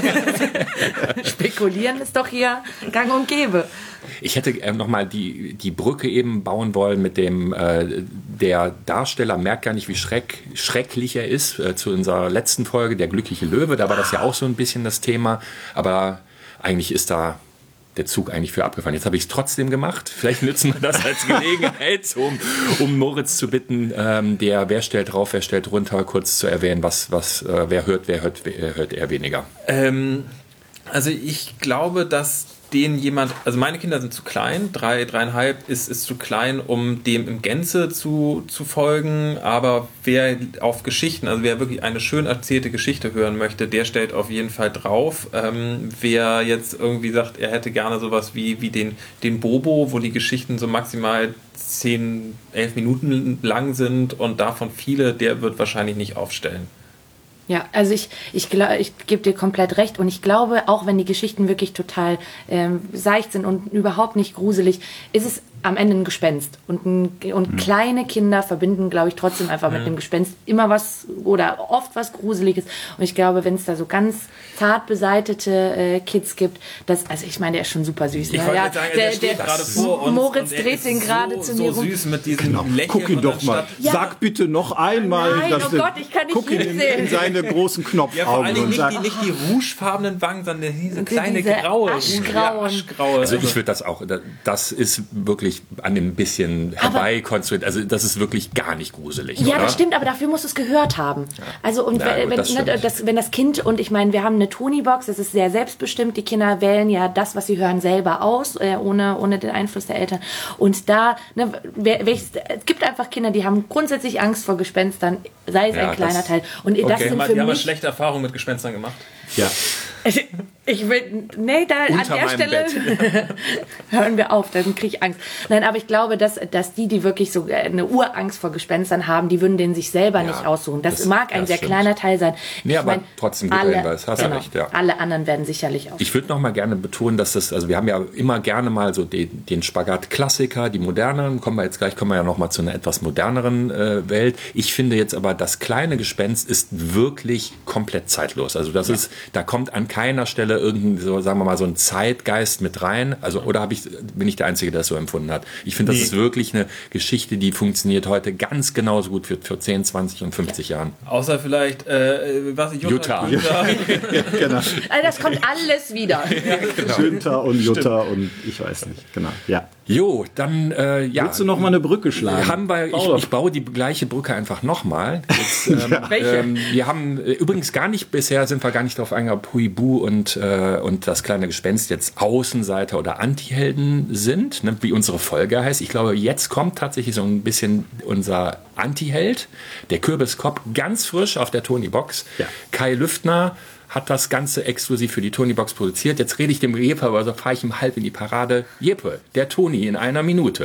Spekulieren ist doch hier gang und gäbe. Ich hätte nochmal die Brücke eben bauen wollen mit dem, der Darsteller merkt gar nicht, wie schrecklich er ist, zu unserer letzten Folge, der glückliche Löwe, da war das ja auch so ein bisschen das Thema, aber eigentlich ist da der Zug eigentlich für abgefahren. Jetzt habe ich es trotzdem gemacht. Vielleicht nützen wir das als Gelegenheit, um Moritz zu bitten, wer stellt drauf, wer stellt runter, kurz zu erwähnen, wer hört eher weniger. Also ich glaube, dass also meine Kinder sind zu klein, 3,5 ist zu klein, um dem im Gänze zu folgen, aber wer auf Geschichten, also wer wirklich eine schön erzählte Geschichte hören möchte, der stellt auf jeden Fall drauf. Wer jetzt irgendwie sagt, er hätte gerne sowas wie den Bobo, wo die Geschichten so maximal 10, 11 Minuten lang sind und davon viele, der wird wahrscheinlich nicht aufstellen. Ja, also ich gebe dir komplett recht und ich glaube, auch wenn die Geschichten wirklich total seicht sind und überhaupt nicht gruselig, ist es am Ende ein Gespenst. Und kleine Kinder verbinden, glaube ich, trotzdem einfach mit dem Gespenst immer was oder oft was Gruseliges. Und ich glaube, wenn es da so ganz zart beseitete Kids gibt, also ich meine, der ist schon super süß. Ich wollte sagen, der steht gerade vor uns. Moritz dreht den gerade zu mir rum. So süß mit diesem Lächeln. Guck ihn doch mal. Ja. Sag bitte noch einmal. Nein, oh Gott, ich kann nicht guck ihn hinsehen. in seine großen Knopfaugen Ja, vor allen Dingen und sag, nicht die rougefarbenen Wangen, sondern diese kleine diese graue. aschgrauen. Aschgraue. Also ich würde das auch, das ist wirklich an dem bisschen herbeikonstruiert, also das ist wirklich gar nicht gruselig, Ja, oder? das stimmt, aber dafür musst du es gehört haben. Also und Ja, gut, wenn das Kind, und ich meine, wir haben eine Tony-Box, das ist sehr selbstbestimmt, die Kinder wählen ja das, was sie hören, selber aus, ohne den Einfluss der Eltern. Und da, es gibt einfach Kinder, die haben grundsätzlich Angst vor Gespenstern, sei es ein kleiner Teil. Und das sind für die haben mich schlechte Erfahrungen mit Gespenstern gemacht. ja. Ich will, nee, da Unter an der meinem Stelle hören wir auf, dann kriege ich Angst. Nein, aber ich glaube, dass die wirklich so eine Urangst vor Gespenstern haben, die würden den sich selber nicht aussuchen. Das mag ein sehr stimmt. kleiner Teil sein. Nee, aber trotzdem guter Hinweis, hast du recht, ja. Alle anderen werden sicherlich aussuchen. Ich würde noch mal gerne betonen, dass das, also wir haben ja immer gerne mal so den Spagat-Klassiker, die moderneren, kommen wir ja noch mal zu einer etwas moderneren Welt. Ich finde jetzt aber, das kleine Gespenst ist wirklich komplett zeitlos. Also da kommt an keiner Stelle irgendein, so, sagen wir mal, so ein Zeitgeist mit rein. Also, oder bin ich der Einzige, der das so empfunden hat? Ich finde, das ist wirklich eine Geschichte, die funktioniert heute ganz genauso gut für 10, 20 und 50 Jahren. Außer vielleicht, Jutta. Genau. Also das kommt alles wieder. Genau. Günther und Jutta und ich weiß nicht. Genau. Ja. Jo, dann Willst du noch mal eine Brücke schlagen? Ich baue die gleiche Brücke einfach nochmal. Welche? Wir haben übrigens bisher sind wir gar nicht darauf eingegangen, ob Huibu und das kleine Gespenst jetzt Außenseiter oder Antihelden sind, ne, wie unsere Folge heißt. Ich glaube, jetzt kommt tatsächlich so ein bisschen unser Antiheld, der Kürbiskop, ganz frisch auf der Tony-Box. Ja. Kai Lüftner hat das Ganze exklusiv für die Tony-Box produziert. Jetzt rede ich dem Jeppe, aber so fahre ich ihm halb in die Parade. Jeppe, der Tony in einer Minute.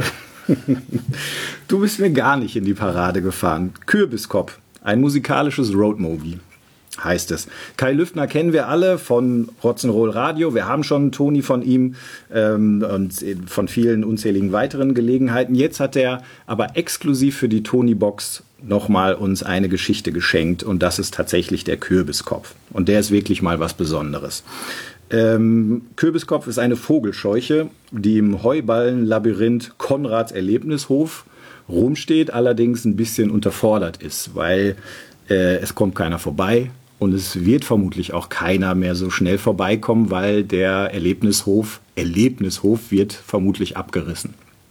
Du bist mir gar nicht in die Parade gefahren. Kürbiskop, ein musikalisches Roadmovie heißt es. Kai Lüftner kennen wir alle von Rock'n'Roll Radio. Wir haben schon einen Tony von ihm und von vielen unzähligen weiteren Gelegenheiten. Jetzt hat er aber exklusiv für die Tony-Box nochmal uns eine Geschichte geschenkt und das ist tatsächlich der Kürbiskopf. Und der ist wirklich mal was Besonderes. Kürbiskopf ist eine Vogelscheuche, die im Heuballenlabyrinth Konrads Erlebnishof rumsteht, allerdings ein bisschen unterfordert ist, weil es kommt keiner vorbei und es wird vermutlich auch keiner mehr so schnell vorbeikommen, weil der Erlebnishof wird vermutlich abgerissen.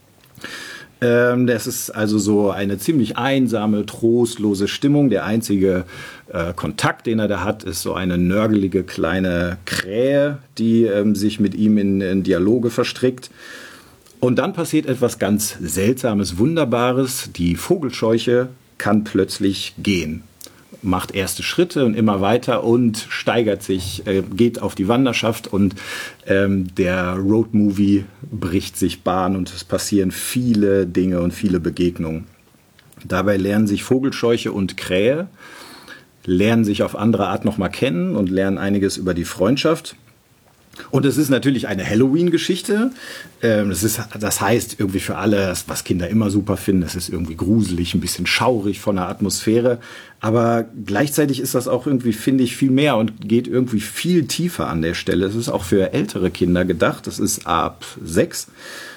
Das ist also so eine ziemlich einsame, trostlose Stimmung. Der einzige Kontakt, den er da hat, ist so eine nörgelige kleine Krähe, die sich mit ihm in Dialoge verstrickt. Und dann passiert etwas ganz Seltsames, Wunderbares. Die Vogelscheuche kann plötzlich gehen, macht erste Schritte und immer weiter und steigert sich, geht auf die Wanderschaft und der Roadmovie bricht sich Bahn und es passieren viele Dinge und viele Begegnungen. Dabei lernen sich Vogelscheuche und Krähe, lernen sich auf andere Art nochmal kennen und lernen einiges über die Freundschaft. Und es ist natürlich eine Halloween-Geschichte. Das heißt irgendwie für alle, was Kinder immer super finden, es ist irgendwie gruselig, ein bisschen schaurig von der Atmosphäre. Aber gleichzeitig ist das auch irgendwie, finde ich, viel mehr und geht irgendwie viel tiefer an der Stelle. Es ist auch für ältere Kinder gedacht. Das ist ab 6.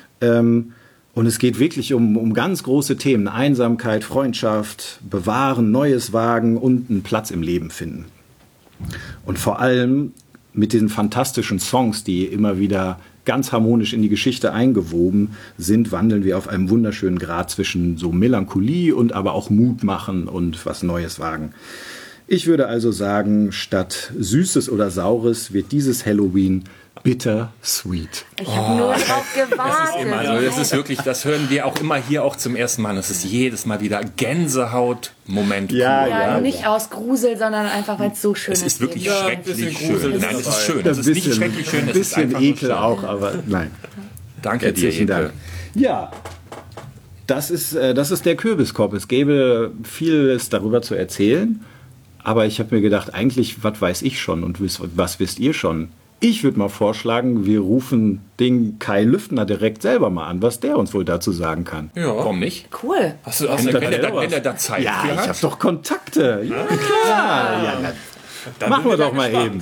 Und es geht wirklich um ganz große Themen. Einsamkeit, Freundschaft, bewahren, Neues wagen und einen Platz im Leben finden. Und vor allem mit den fantastischen Songs, die immer wieder ganz harmonisch in die Geschichte eingewoben sind, wandeln wir auf einem wunderschönen Grat zwischen so Melancholie und aber auch Mut machen und was Neues wagen. Ich würde also sagen, statt Süßes oder Saures wird dieses Halloween bitter sweet. Ich habe nur drauf gewartet. Das ist wirklich, das hören wir auch immer hier auch zum ersten Mal. Das ist jedes Mal wieder Gänsehaut-Moment. Ja, nicht aus Grusel, sondern einfach, weil es so schön ist. Es ist wirklich Ja, schrecklich schön. schön. Nein, es ist schön. Es ist nicht schrecklich schön. Ein Es ist bisschen einfach Ekel schön. auch, aber nein. Danke dir, Herzlichen Ekel. Dank. Ja, das ist der Kürbiskopf. Es gäbe vieles darüber zu erzählen, aber ich habe mir gedacht, eigentlich, was weiß ich schon und was wisst ihr schon? Ich würde mal vorschlagen, wir rufen den Kai Lüftner direkt selber mal an, was der uns wohl dazu sagen kann. Ja. Warum nicht? Cool. Wenn er da Zeit Ja, für ich hat. habe doch Kontakte. Ja, klar. Ja, Dann machen bin wir ich doch mal gespannt.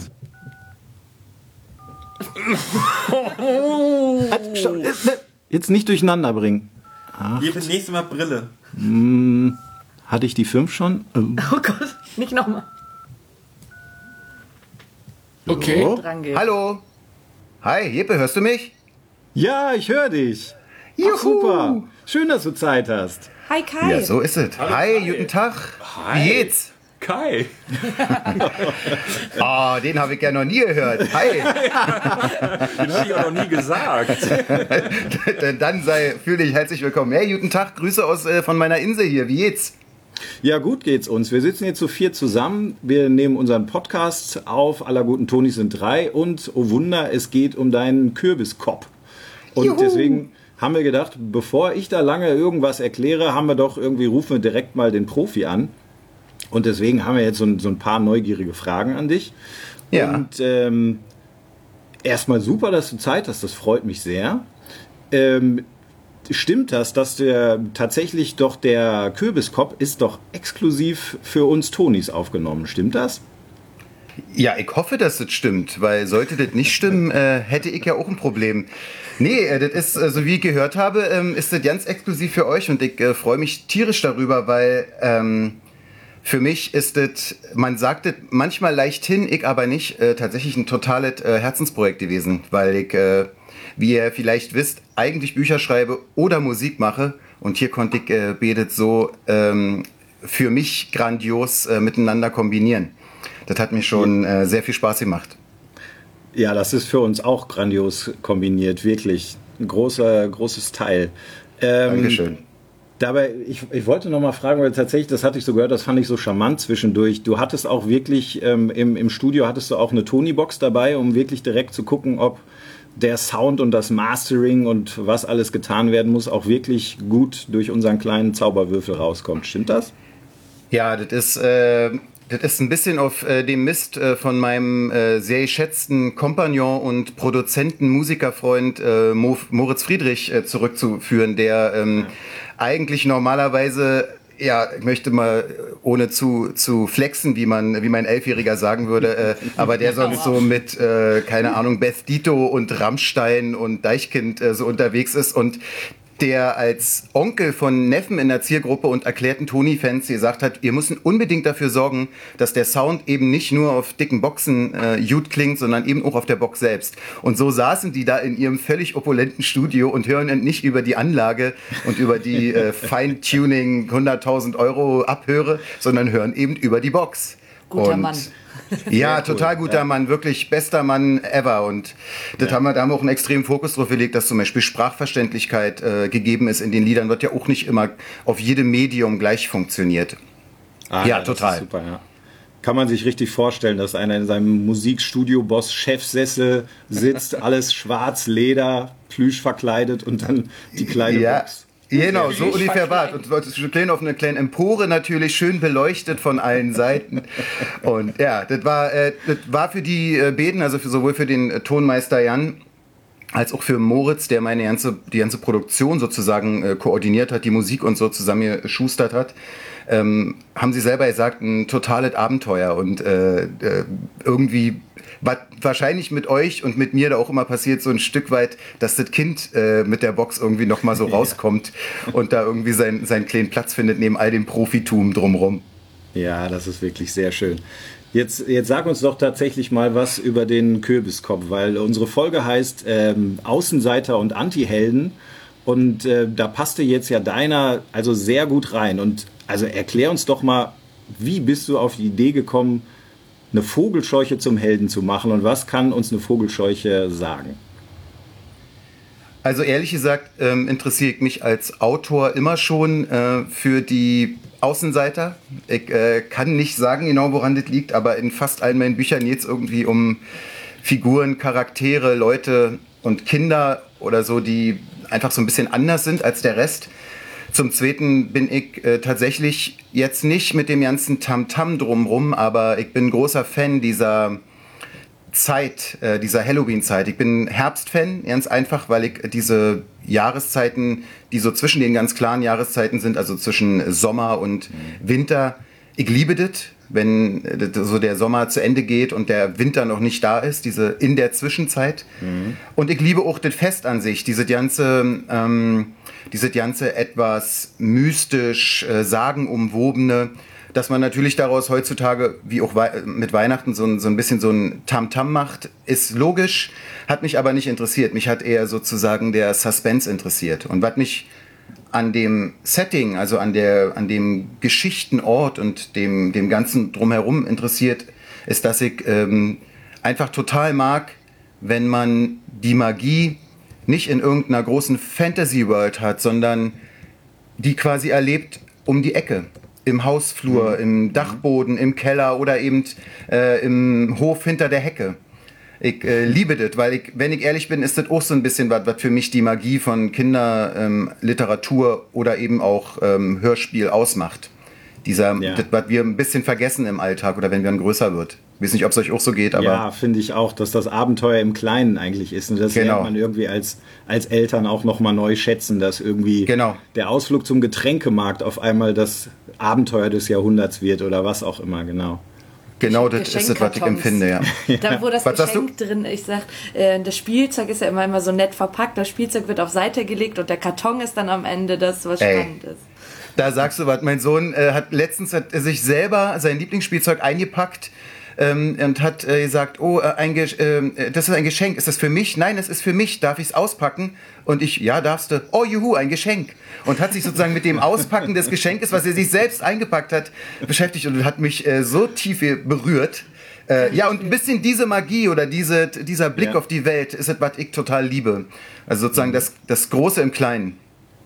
eben. Jetzt nicht durcheinander bringen. Jedes nächste Mal Brille. Hatte ich die 5 schon? Oh Gott, nicht nochmal. Okay. So. Drangehen. Hallo. Hi, Jeppe, hörst du mich? Ja, ich höre dich. Juhu. Ach, super. Schön, dass du Zeit hast. Hi Kai. Ja, so ist es. Hi, guten Tag. Wie geht's? Kai. Ah, den habe ich ja noch nie gehört. Hi. Den habe ich auch noch nie gesagt. Dann fühle ich herzlich willkommen. Hey, guten Tag. Grüße von meiner Insel hier. Wie geht's? Ja, gut geht's uns. Wir sitzen jetzt zu 4 zusammen. Wir nehmen unseren Podcast auf. Aller guten Tonis sind 3. Und, oh Wunder, es geht um deinen Kürbiskopf. Und deswegen haben wir gedacht, bevor ich da lange irgendwas erkläre, rufen wir direkt mal den Profi an. Und deswegen haben wir jetzt so ein paar neugierige Fragen an dich. Ja. Und erstmal super, dass du Zeit hast. Das freut mich sehr. Stimmt das, dass tatsächlich doch der Kürbiskopf ist doch exklusiv für uns Tonis aufgenommen? Stimmt das? Ja, ich hoffe, dass das stimmt, weil sollte das nicht stimmen, hätte ich ja auch ein Problem. Nee, das ist, so wie ich gehört habe, ist das ganz exklusiv für euch und ich freue mich tierisch darüber, weil für mich ist das, man sagt das manchmal leicht hin, ich aber nicht, tatsächlich ein totales Herzensprojekt gewesen, weil ich, wie ihr vielleicht wisst, eigentlich Bücher schreibe oder Musik mache und hier konnte ich betet so für mich grandios miteinander kombinieren. Das hat mir schon sehr viel Spaß gemacht. Ja, das ist für uns auch grandios kombiniert, wirklich. Ein großes Teil. Dankeschön. Dabei, ich wollte noch mal fragen, weil tatsächlich, das hatte ich so gehört, das fand ich so charmant zwischendurch. Du hattest auch wirklich, im Studio hattest du auch eine Tony-Box dabei, um wirklich direkt zu gucken, ob der Sound und das Mastering und was alles getan werden muss, auch wirklich gut durch unseren kleinen Zauberwürfel rauskommt. Stimmt das? Ja, das ist ein bisschen auf dem Mist von meinem sehr geschätzten Kompagnon und Produzenten, Musikerfreund Moritz Friedrich zurückzuführen, der eigentlich normalerweise, ja, ich möchte mal ohne zu flexen, wie mein 11-Jähriger sagen würde, aber der sonst so mit, keine Ahnung, Beth Dito und Rammstein und Deichkind so unterwegs ist und der als Onkel von Neffen in der Zielgruppe und erklärten Tony-Fans gesagt hat, wir müssen unbedingt dafür sorgen, dass der Sound eben nicht nur auf dicken Boxen gut klingt, sondern eben auch auf der Box selbst. Und so saßen die da in ihrem völlig opulenten Studio und hören nicht über die Anlage und über die Feintuning 100.000 Euro Abhöre, sondern hören eben über die Box. Guter Mann. Ja, total guter Mann, wirklich bester Mann ever. Und da haben wir auch einen extremen Fokus drauf gelegt, dass zum Beispiel Sprachverständlichkeit gegeben ist in den Liedern, wird ja auch nicht immer auf jedem Medium gleich funktioniert. Ja, total. Das ist super, ja. Kann man sich richtig vorstellen, dass einer in seinem Musikstudio-Boss-Chefsessel sitzt, alles schwarz, Leder, Plüsch verkleidet und dann die kleine Box. Genau, so ungefähr war es. Und stehen auf einer kleinen Empore natürlich, schön beleuchtet von allen Seiten. Und ja, das war für die Beden, also sowohl für den Tonmeister Jan, als auch für Moritz, der die ganze Produktion sozusagen koordiniert hat, die Musik und so zusammengeschustert hat, haben sie selber gesagt, ein totales Abenteuer. Und irgendwie was wahrscheinlich mit euch und mit mir da auch immer passiert, so ein Stück weit, dass das Kind mit der Box irgendwie nochmal so rauskommt und da irgendwie seinen kleinen Platz findet neben all dem Profitum drumherum. Ja, das ist wirklich sehr schön. Jetzt sag uns doch tatsächlich mal was über den Kürbiskopf, weil unsere Folge heißt Außenseiter und Anti-Helden und da passte jetzt ja deiner also sehr gut rein. Und also erklär uns doch mal, wie bist du auf die Idee gekommen, eine Vogelscheuche zum Helden zu machen und was kann uns eine Vogelscheuche sagen? Also ehrlich gesagt interessiere ich mich als Autor immer schon für die Außenseiter. Ich kann nicht sagen genau, woran das liegt, aber in fast allen meinen Büchern geht es irgendwie um Figuren, Charaktere, Leute und Kinder oder so, die einfach so ein bisschen anders sind als der Rest. Zum Zweiten bin ich tatsächlich jetzt nicht mit dem ganzen Tamtam drumrum, aber ich bin großer Fan dieser Zeit, dieser Halloween-Zeit. Ich bin Herbstfan, ganz einfach, weil ich diese Jahreszeiten, die so zwischen den ganz klaren Jahreszeiten sind, also zwischen Sommer und Winter, ich liebe das, wenn so der Sommer zu Ende geht und der Winter noch nicht da ist, diese in der Zwischenzeit. Und ich liebe auch das Fest an sich, diese ganze etwas mystisch, sagenumwobene, dass man natürlich daraus heutzutage, wie auch mit Weihnachten, so ein bisschen so ein Tamtam macht, ist logisch, hat mich aber nicht interessiert. Mich hat eher sozusagen der Suspense interessiert. Und was mich an dem Setting, also an dem Geschichtenort und dem Ganzen drumherum interessiert, ist, dass ich einfach total mag, wenn man die Magie nicht in irgendeiner großen Fantasy-World hat, sondern die quasi erlebt um die Ecke. im Hausflur, im Dachboden, im Keller oder eben im Hof hinter der Hecke. Ich liebe das, weil wenn ich ehrlich bin, ist das auch so ein bisschen was für mich die Magie von Kinderliteratur oder eben auch Hörspiel ausmacht. Das, was wir ein bisschen vergessen im Alltag oder wenn wir dann größer wird. Ich weiß nicht, ob es euch auch so geht, aber... Ja, finde ich auch, dass das Abenteuer im Kleinen eigentlich ist. Und das lernt man irgendwie als Eltern auch nochmal neu schätzen, dass irgendwie der Ausflug zum Getränkemarkt auf einmal das Abenteuer des Jahrhunderts wird oder was auch immer, genau. Genau, das ist das, was ich empfinde, ja. Da, wo das Geschenk drin, ich sag, das Spielzeug ist ja immer so nett verpackt, das Spielzeug wird auf Seite gelegt und der Karton ist dann am Ende das, was spannend ist. Da sagst du was, mein Sohn hat letztens sich selber sein Lieblingsspielzeug eingepackt und hat gesagt, das ist ein Geschenk, ist das für mich? Nein, es ist für mich, darf ich es auspacken? Und ich, ja, darfst du. Oh, juhu, ein Geschenk. Und hat sich sozusagen mit dem Auspacken des Geschenkes, was er sich selbst eingepackt hat, beschäftigt und hat mich so tief berührt. Ja, und ein bisschen diese Magie oder dieser Blick auf die Welt ist es, was ich total liebe. Also sozusagen das Große im Kleinen.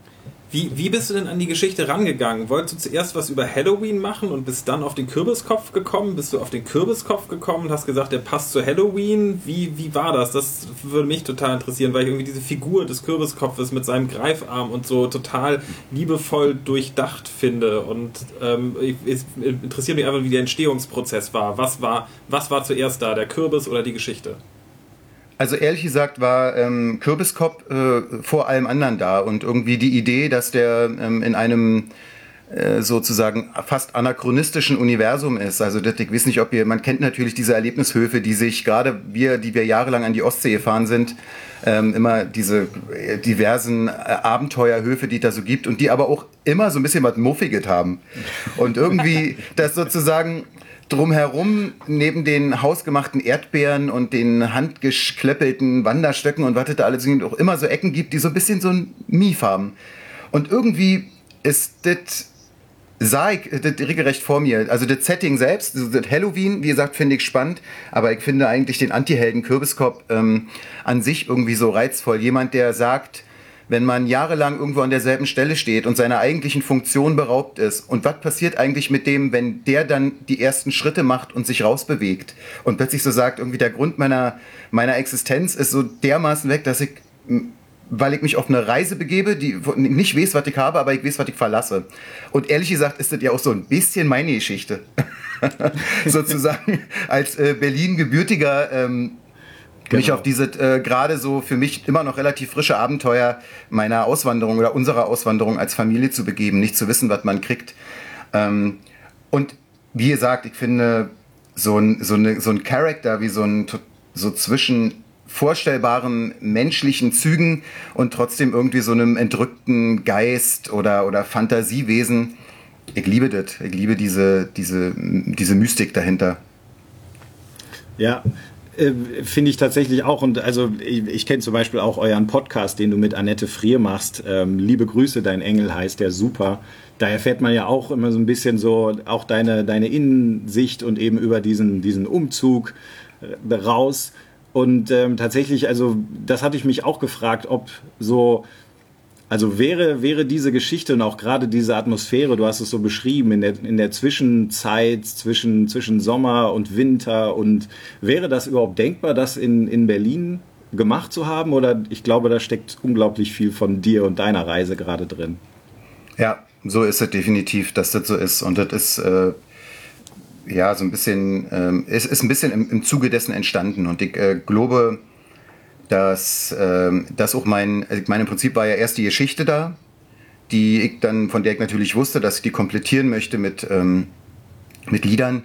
Wie bist du denn an die Geschichte rangegangen? Wolltest du zuerst was über Halloween machen und bist dann auf den Kürbiskopf gekommen? Bist du auf den Kürbiskopf gekommen und hast gesagt, der passt zu Halloween? Wie war das? Das würde mich total interessieren, weil ich irgendwie diese Figur des Kürbiskopfes mit seinem Greifarm und so total liebevoll durchdacht finde. Und es interessiert mich einfach, wie der Entstehungsprozess war. Was war zuerst da, der Kürbis oder die Geschichte? Also ehrlich gesagt war Kürbiskopf vor allem anderen da und irgendwie die Idee, dass der in einem sozusagen fast anachronistischen Universum ist. Also ich weiß nicht, man kennt natürlich diese Erlebnishöfe, die sich gerade die wir jahrelang an die Ostsee gefahren sind, immer diese diversen Abenteuerhöfe, die es da so gibt und die aber auch immer so ein bisschen was Muffiges haben. Und irgendwie das sozusagen drumherum, neben den hausgemachten Erdbeeren und den handgeschleppelten Wanderstöcken und was es da alles sind, auch immer so Ecken gibt, die so ein bisschen so ein Mief haben. Und irgendwie ist das, sah ich das regelrecht vor mir. Also das Setting selbst, das Halloween, wie gesagt, finde ich spannend, aber ich finde eigentlich den Anti-Helden Kürbiskopf an sich irgendwie so reizvoll. Jemand, der sagt, wenn man jahrelang irgendwo an derselben Stelle steht und seiner eigentlichen Funktion beraubt ist. Und was passiert eigentlich mit dem, wenn der dann die ersten Schritte macht und sich rausbewegt und plötzlich so sagt, irgendwie der Grund meiner Existenz ist so dermaßen weg, dass weil ich mich auf eine Reise begebe, die nicht weiß, was ich habe, aber ich weiß, was ich verlasse. Und ehrlich gesagt ist das ja auch so ein bisschen meine Geschichte. Sozusagen als Berlin-gebürtiger mich auf diese gerade so für mich immer noch relativ frische Abenteuer meiner Auswanderung oder unserer Auswanderung als Familie zu begeben, nicht zu wissen, was man kriegt. Und wie gesagt, ich finde so ein Charakter wie so zwischen vorstellbaren menschlichen Zügen und trotzdem irgendwie so einem entrückten Geist oder Fantasiewesen. Ich liebe das. Ich liebe diese Mystik dahinter. Ja, finde ich tatsächlich auch. Und also ich kenne zum Beispiel auch euren Podcast, den du mit Annette Frier machst. Liebe Grüße, dein Engel heißt der, super. Da erfährt man ja auch immer so ein bisschen so auch deine Innensicht und eben über diesen Umzug raus. Und tatsächlich, also das hatte ich mich auch gefragt, ob so, also wäre diese Geschichte und auch gerade diese Atmosphäre, du hast es so beschrieben, in der Zwischenzeit zwischen Sommer und Winter, und wäre das überhaupt denkbar, das in Berlin gemacht zu haben? Oder ich glaube, da steckt unglaublich viel von dir und deiner Reise gerade drin. Ja, so ist es definitiv, dass das so ist. Und das ist ja so ein bisschen, es ist ein bisschen im Zuge dessen entstanden. Und ich glaube, dass auch im Prinzip war ja erst die Geschichte da, von der ich natürlich wusste, dass ich die komplettieren möchte mit Liedern,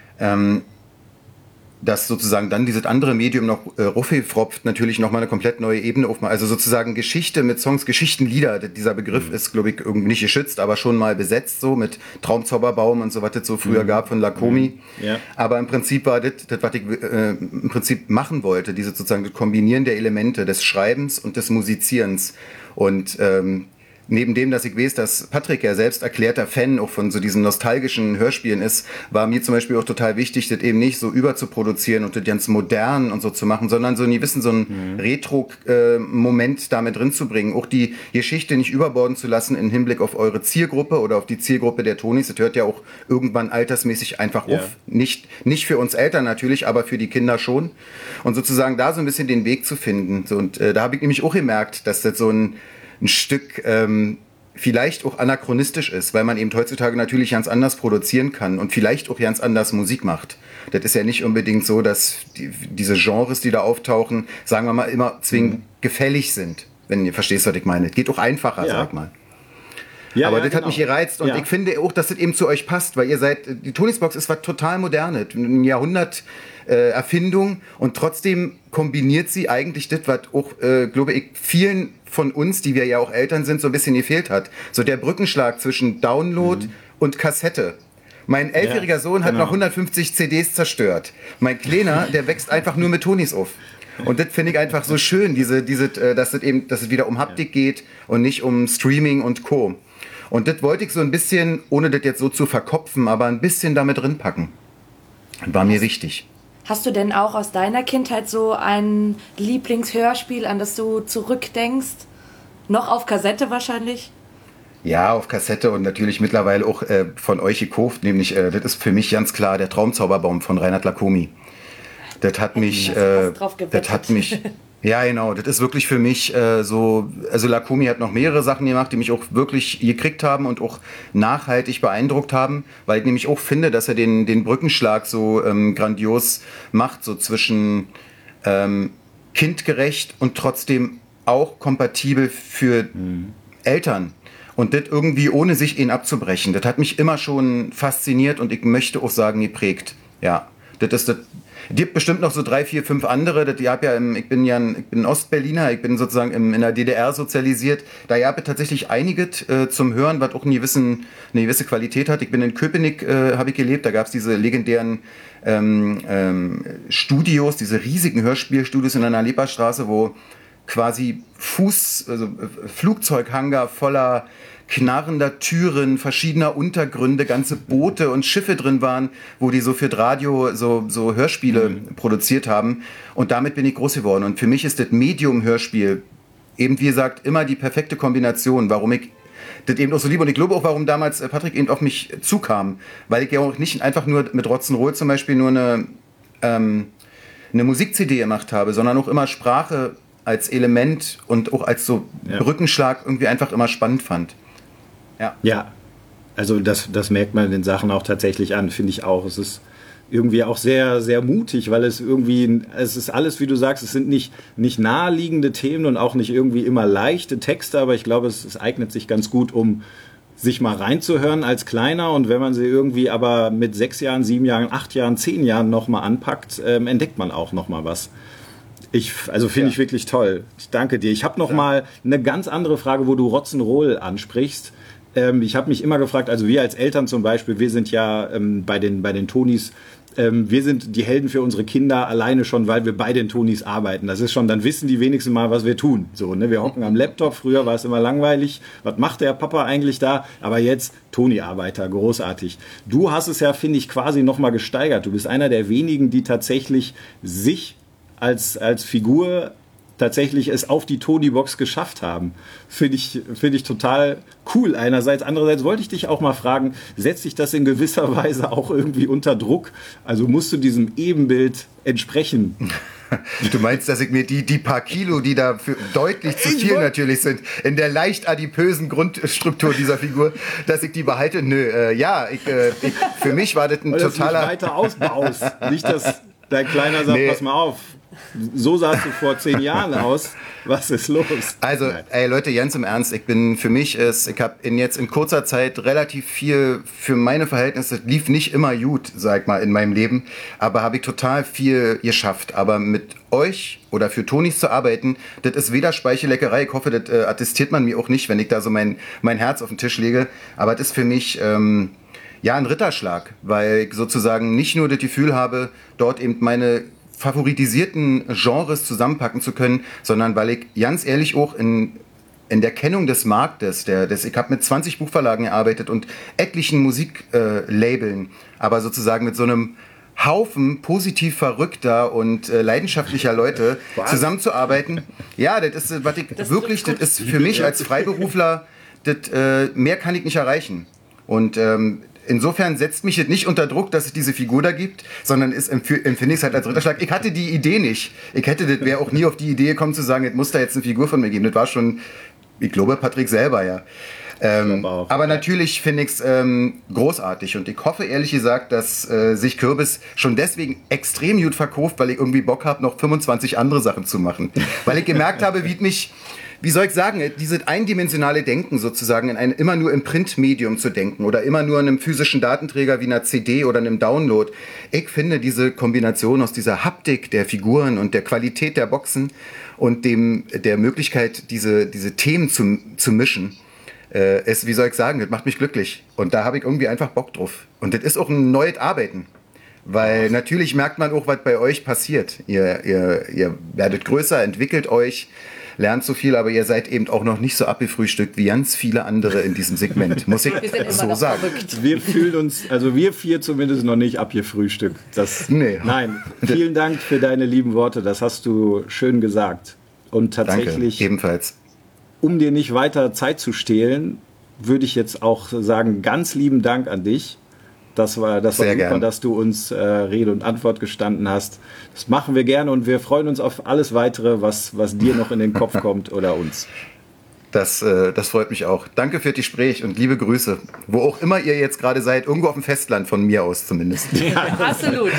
dass sozusagen dann dieses andere Medium noch Ruffifropft natürlich nochmal eine komplett neue Ebene aufmacht. Also sozusagen Geschichte mit Songs, Geschichtenlieder. Dieser Begriff ist, glaube ich, irgendwie nicht geschützt, aber schon mal besetzt, so mit Traumzauberbaum und so, was es so früher gab von Lakomi. Ja. Aber im Prinzip war das, was ich im Prinzip machen wollte, das Kombinieren der Elemente des Schreibens und des Musizierens. Und neben dem, dass ich weiß, dass Patrick ja selbst erklärter Fan auch von so diesen nostalgischen Hörspielen ist, war mir zum Beispiel auch total wichtig, das eben nicht so überzuproduzieren und das ganz modern und so zu machen, sondern so nie wissen, so einen Retro-Moment damit drin zu bringen. Auch die Geschichte nicht überborden zu lassen im Hinblick auf eure Zielgruppe oder auf die Zielgruppe der Tonis. Das hört ja auch irgendwann altersmäßig einfach auf. Nicht für uns Eltern natürlich, aber für die Kinder schon. Und sozusagen da so ein bisschen den Weg zu finden. So, und da habe ich nämlich auch gemerkt, dass das so ein Stück vielleicht auch anachronistisch ist, weil man eben heutzutage natürlich ganz anders produzieren kann und vielleicht auch ganz anders Musik macht. Das ist ja nicht unbedingt so, dass diese Genres, die da auftauchen, sagen wir mal, immer zwingend gefällig sind, wenn ihr verstehst, was ich meine. Es geht auch einfacher, sag mal. Ja, aber das hat mich gereizt und ich finde auch, dass das eben zu euch passt, weil ihr seid, die Tonisbox ist was total Modernes, ein Jahrhundert Erfindung und trotzdem kombiniert sie eigentlich das, was auch, glaube ich, vielen von uns, die wir ja auch Eltern sind, so ein bisschen gefehlt hat. So der Brückenschlag zwischen Download und Kassette. Mein 11-jähriger Sohn hat noch 150 CDs zerstört. Mein Kleiner, der wächst einfach nur mit Tonis auf. Und das finde ich einfach so schön, dass es wieder um Haptik geht und nicht um Streaming und Co. Und das wollte ich so ein bisschen, ohne das jetzt so zu verkopfen, aber ein bisschen damit drin packen. War mir wichtig. Hast du denn auch aus deiner Kindheit so ein Lieblingshörspiel, an das du zurückdenkst? Noch auf Kassette wahrscheinlich? Ja, auf Kassette und natürlich mittlerweile auch von euch gekauft. Nämlich, das ist für mich ganz klar der Traumzauberbaum von Reinhard Lacomi. Das hat mich... Ja, genau. Das ist wirklich für mich so... Also Lacomi hat noch mehrere Sachen gemacht, die mich auch wirklich gekriegt haben und auch nachhaltig beeindruckt haben, weil ich nämlich auch finde, dass er den Brückenschlag so grandios macht, so zwischen kindgerecht und trotzdem auch kompatibel für Eltern. Und das irgendwie ohne sich ihn abzubrechen. Das hat mich immer schon fasziniert und ich möchte auch sagen, geprägt. Ja, das ist das... Es gibt bestimmt noch so 3, 4, 5 andere. Ich bin Ostberliner, ich bin sozusagen in der DDR sozialisiert. Da gab es tatsächlich einiges zum Hören, was auch eine gewisse Qualität hat. Ich bin in Köpenick, habe ich gelebt, da gab es diese legendären Studios, diese riesigen Hörspielstudios in einer Leperstraße, wo quasi Flugzeughangar voller knarrender Türen, verschiedener Untergründe, ganze Boote und Schiffe drin waren, wo die so für das Radio so Hörspiele produziert haben. Und damit bin ich groß geworden. Und für mich ist das Medium-Hörspiel eben, wie gesagt, immer die perfekte Kombination, warum ich das eben auch so liebe. Und ich glaube auch, warum damals Patrick eben auf mich zukam. Weil ich ja auch nicht einfach nur mit Rock'n'Roll zum Beispiel nur eine Musik-CD gemacht habe, sondern auch immer Sprache als Element und auch als so Brückenschlag irgendwie einfach immer spannend fand. Ja, also das merkt man den Sachen auch tatsächlich an, finde ich auch. Es ist irgendwie auch sehr, sehr mutig, weil es ist alles, wie du sagst, es sind nicht naheliegende Themen und auch nicht irgendwie immer leichte Texte, aber ich glaube, es eignet sich ganz gut, um sich mal reinzuhören als Kleiner, und wenn man sie irgendwie aber mit 6 Jahren, 7 Jahren, 8 Jahren, 10 Jahren nochmal anpackt, entdeckt man auch nochmal was. Finde ich wirklich toll. Ich danke dir. Ich habe noch mal eine ganz andere Frage, wo du Rock'n'Roll ansprichst. Ich habe mich immer gefragt, also wir als Eltern zum Beispiel, wir sind ja bei den Tonis, wir sind die Helden für unsere Kinder alleine schon, weil wir bei den Tonis arbeiten. Das ist schon, dann wissen die wenigsten mal, was wir tun. So, ne? Wir hocken am Laptop, früher war es immer langweilig. Was macht der Papa eigentlich da? Aber jetzt Toni-Arbeiter, großartig. Du hast es ja, finde ich, quasi noch mal gesteigert. Du bist einer der wenigen, die tatsächlich sich als Figur tatsächlich es auf die Tony-Box geschafft haben. Finde ich total cool einerseits. Andererseits wollte ich dich auch mal fragen, setzt dich das in gewisser Weise auch irgendwie unter Druck? Also musst du diesem Ebenbild entsprechen? Du meinst, dass ich mir die paar Kilo, die da deutlich zu viel natürlich sind, in der leicht adipösen Grundstruktur dieser Figur, dass ich die behalte? Nö, für mich war das ein totaler... Dass du weiter ausbaust. Nicht, dass dein Kleiner sagt, pass mal auf. So sahst du vor 10 Jahren aus. Was ist los? Also, Leute, ganz im Ernst, ich habe jetzt in kurzer Zeit relativ viel, für meine Verhältnisse, lief nicht immer gut, sag ich mal, in meinem Leben, aber habe ich total viel geschafft. Aber mit euch oder für Tonis zu arbeiten, das ist weder Speichelleckerei, ich hoffe, das attestiert man mir auch nicht, wenn ich da so mein Herz auf den Tisch lege, aber das ist für mich... ein Ritterschlag, weil ich sozusagen nicht nur das Gefühl habe, dort eben meine favoritisierten Genres zusammenpacken zu können, sondern weil ich ganz ehrlich auch in Kennung des Marktes. Ich habe mit 20 Buchverlagen gearbeitet und etlichen Musiklabeln, aber sozusagen mit so einem Haufen positiv verrückter und leidenschaftlicher Leute zusammenzuarbeiten. Ja, das ist, das ist für mich als Freiberufler, mehr kann ich nicht erreichen. Und insofern setzt mich jetzt nicht unter Druck, dass es diese Figur da gibt, sondern empfinde ich es halt als Ritterschlag. Ich hatte die Idee nicht. Wäre auch nie auf die Idee gekommen zu sagen, es muss da jetzt eine Figur von mir geben. Das war schon, ich glaube, Patrick selber, ja. Aber natürlich finde ich es großartig und ich hoffe ehrlich gesagt, dass sich Kürbis schon deswegen extrem gut verkauft, weil ich irgendwie Bock habe, noch 25 andere Sachen zu machen. Weil ich gemerkt habe, wie soll ich sagen, dieses eindimensionale Denken sozusagen, immer nur im Printmedium zu denken oder immer nur in einem physischen Datenträger wie einer CD oder einem Download. Ich finde diese Kombination aus dieser Haptik der Figuren und der Qualität der Boxen und der Möglichkeit, diese Themen zu mischen, wie soll ich sagen, das macht mich glücklich. Und da habe ich irgendwie einfach Bock drauf. Und das ist auch ein neues Arbeiten. Weil natürlich merkt man auch, was bei euch passiert. Ihr werdet größer, entwickelt euch, lernt so viel, aber ihr seid eben auch noch nicht so abgefrühstückt wie ganz viele andere in diesem Segment. Muss ich so sagen. Wir fühlen uns, also wir vier zumindest, noch nicht abgefrühstückt. Nee. Nein, vielen Dank für deine lieben Worte. Das hast du schön gesagt. Und tatsächlich, danke, ebenfalls. Um dir nicht weiter Zeit zu stehlen, würde ich jetzt auch sagen, ganz lieben Dank an dich. Das war super, gern, dass du uns Rede und Antwort gestanden hast. Das machen wir gerne und wir freuen uns auf alles Weitere, was dir noch in den Kopf kommt oder uns. Das freut mich auch. Danke für das Gespräch und liebe Grüße. Wo auch immer ihr jetzt gerade seid, irgendwo auf dem Festland, von mir aus zumindest. Ja, absolut.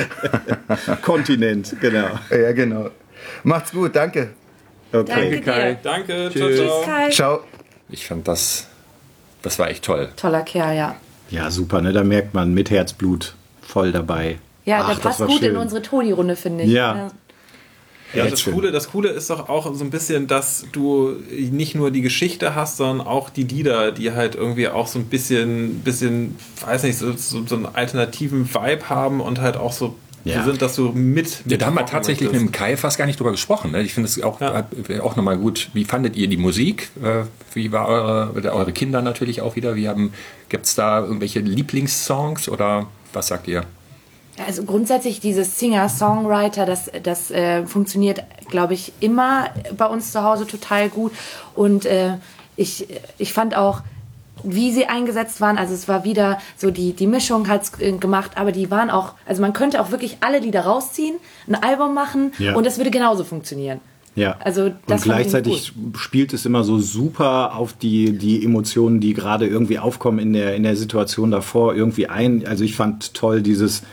Kontinent, genau. Ja, genau. Macht's gut, danke. Okay. Danke Kai. Danke, Tschüss. ciao, ciao. Ciao. Ich fand das war echt toll. Toller Kerl, ja. Ja, super, ne? Da merkt man mit Herzblut voll dabei. Ja, der passt gut in unsere Toni-Runde, finde ich. Ja. Ja, das Coole ist doch auch so ein bisschen, dass du nicht nur die Geschichte hast, sondern auch die Lieder, die halt irgendwie auch so ein bisschen weiß nicht, so einen alternativen Vibe haben und halt auch so sind, dass du mit da haben wir tatsächlich mit dem Kai fast gar nicht drüber gesprochen. Ne? Ich finde es auch nochmal gut. Wie fandet ihr die Musik? Wie war eure Kinder natürlich auch wieder? Gibt es da irgendwelche Lieblingssongs oder was sagt ihr? Also grundsätzlich dieses Singer-Songwriter, das funktioniert, glaube ich, immer bei uns zu Hause total gut. Und ich fand auch, wie sie eingesetzt waren, also es war wieder so, die Mischung hat es gemacht, aber die waren auch, also man könnte auch wirklich alle Lieder rausziehen, ein Album machen und es würde genauso funktionieren. Ja, also das und gleichzeitig spielt es immer so super auf die Emotionen, die gerade irgendwie aufkommen in der Situation davor irgendwie ein. Also ich fand toll dieses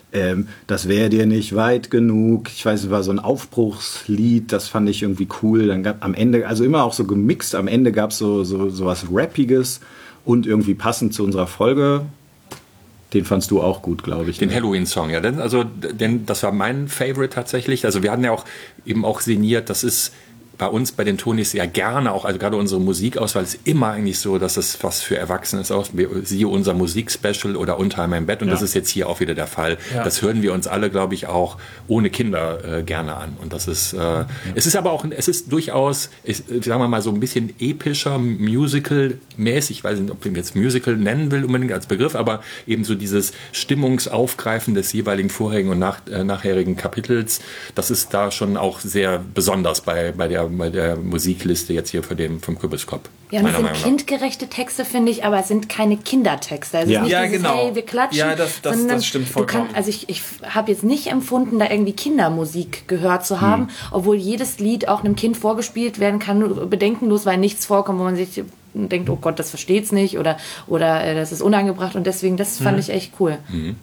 das wäre dir nicht weit genug. Ich weiß, es war so ein Aufbruchslied, das fand ich irgendwie cool. Dann gab am Ende, also immer auch so gemixt, am Ende gab es so was Rappiges und irgendwie passend zu unserer Folge. Den fandst du auch gut, glaube ich. Den Halloween-Song, ja. Denn das war mein Favorite tatsächlich. Also wir hatten ja auch eben auch sinniert, das ist bei uns, bei den Tonis ja gerne auch, also gerade unsere Musikauswahl ist immer eigentlich so, dass es was für Erwachsene ist. Siehe unser Musikspecial oder Unter meinem Bett und das ist jetzt hier auch wieder der Fall. Ja. Das hören wir uns alle, glaube ich, auch ohne Kinder gerne an. Und das ist, es ist aber auch, es ist durchaus, sagen wir mal so ein bisschen epischer, Musical-mäßig, ich weiß nicht, ob ich jetzt Musical nennen will unbedingt als Begriff, aber eben so dieses Stimmungsaufgreifen des jeweiligen vorherigen und nachherigen Kapitels, das ist da schon auch sehr besonders bei der Musikliste jetzt hier vom Kürbiskopf. Ja, und es sind kindgerechte Texte, finde ich, aber es sind keine Kindertexte. Also es ist nicht dieses, genau. Hey, wir klatschen. Ja, das stimmt vollkommen. Also ich habe jetzt nicht empfunden, da irgendwie Kindermusik gehört zu haben, obwohl jedes Lied auch einem Kind vorgespielt werden kann, bedenkenlos, weil nichts vorkommt, wo man sich denkt, oh Gott, das versteht's nicht oder das ist unangebracht und deswegen, das fand ich echt cool. Mhm.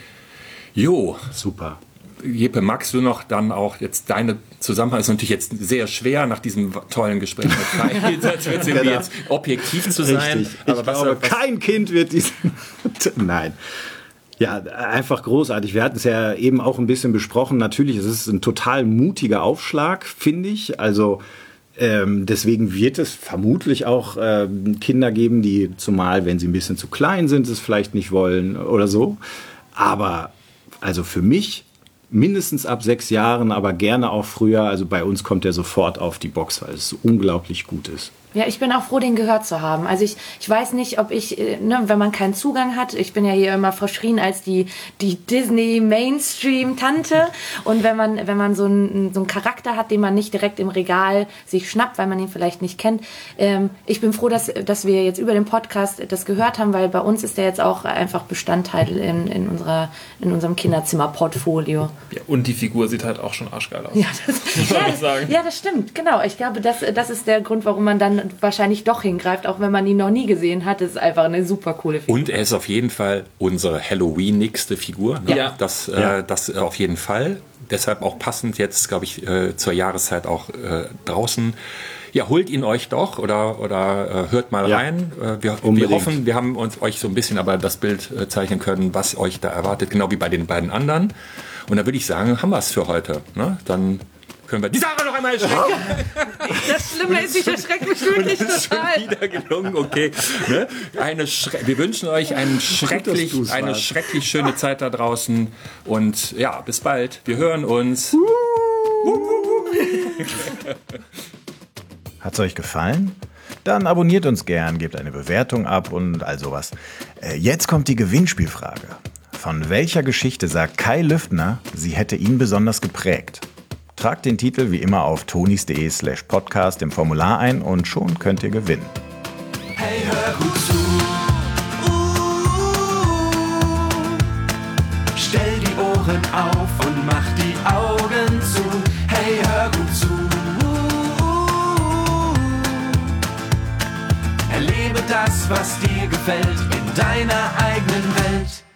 Jo. Super. Jeppe, magst du noch dann auch jetzt deine Zusammenhang? Ist natürlich jetzt sehr schwer nach diesem tollen Gespräch mit Kai, jetzt objektiv zu sein. Richtig. Aber ich glaube, kein Kind wird diesen... Nein. Ja, einfach großartig. Wir hatten es ja eben auch ein bisschen besprochen. Natürlich, es ist ein total mutiger Aufschlag, finde ich. Also deswegen wird es vermutlich auch Kinder geben, die zumal, wenn sie ein bisschen zu klein sind, es vielleicht nicht wollen oder so. Aber also für mich mindestens ab 6 Jahren, aber gerne auch früher. Also bei uns kommt er sofort auf die Box, weil es so unglaublich gut ist. Ja, ich bin auch froh, den gehört zu haben. Also ich weiß nicht, ob ich, wenn man keinen Zugang hat, ich bin ja hier immer verschrien als die Disney-Mainstream-Tante. Und wenn man so einen Charakter hat, den man nicht direkt im Regal sich schnappt, weil man ihn vielleicht nicht kennt. Ich bin froh, dass wir jetzt über den Podcast das gehört haben, weil bei uns ist der jetzt auch einfach Bestandteil in unserem Kinderzimmer-Portfolio. Ja, und die Figur sieht halt auch schon arschgeil aus. Ja, das stimmt, genau. Ich glaube, das ist der Grund, warum man dann wahrscheinlich doch hingreift, auch wenn man ihn noch nie gesehen hat. Das ist einfach eine super coole Figur. Und er ist auf jeden Fall unsere Halloween-nigste Figur. Ne? Ja. Das auf jeden Fall. Deshalb auch passend jetzt, glaube ich, zur Jahreszeit auch draußen. Ja, holt ihn euch doch oder hört mal rein. Wir hoffen, wir haben euch so ein bisschen aber das Bild zeichnen können, was euch da erwartet, genau wie bei den beiden anderen. Und da würde ich sagen, haben wir es für heute. Ne? Dann können wir die Sarah noch einmal erschrecken. Das Schlimme ist, ich erschrecke mich wirklich total. Schon wieder gelungen, okay. Ne? Wir wünschen euch eine schrecklich schöne Zeit da draußen. Und ja, bis bald. Wir hören uns. Hat's euch gefallen? Dann abonniert uns gern, gebt eine Bewertung ab und all sowas. Jetzt kommt die Gewinnspielfrage. Von welcher Geschichte sagt Kai Lüftner, sie hätte ihn besonders geprägt? Tragt den Titel wie immer auf tonis.de/podcast im Formular ein und schon könnt ihr gewinnen. Hey, hör gut zu. Stell die Ohren auf und mach die Augen zu. Hey, hör gut zu. Erlebe das, was dir gefällt, in deiner eigenen Welt.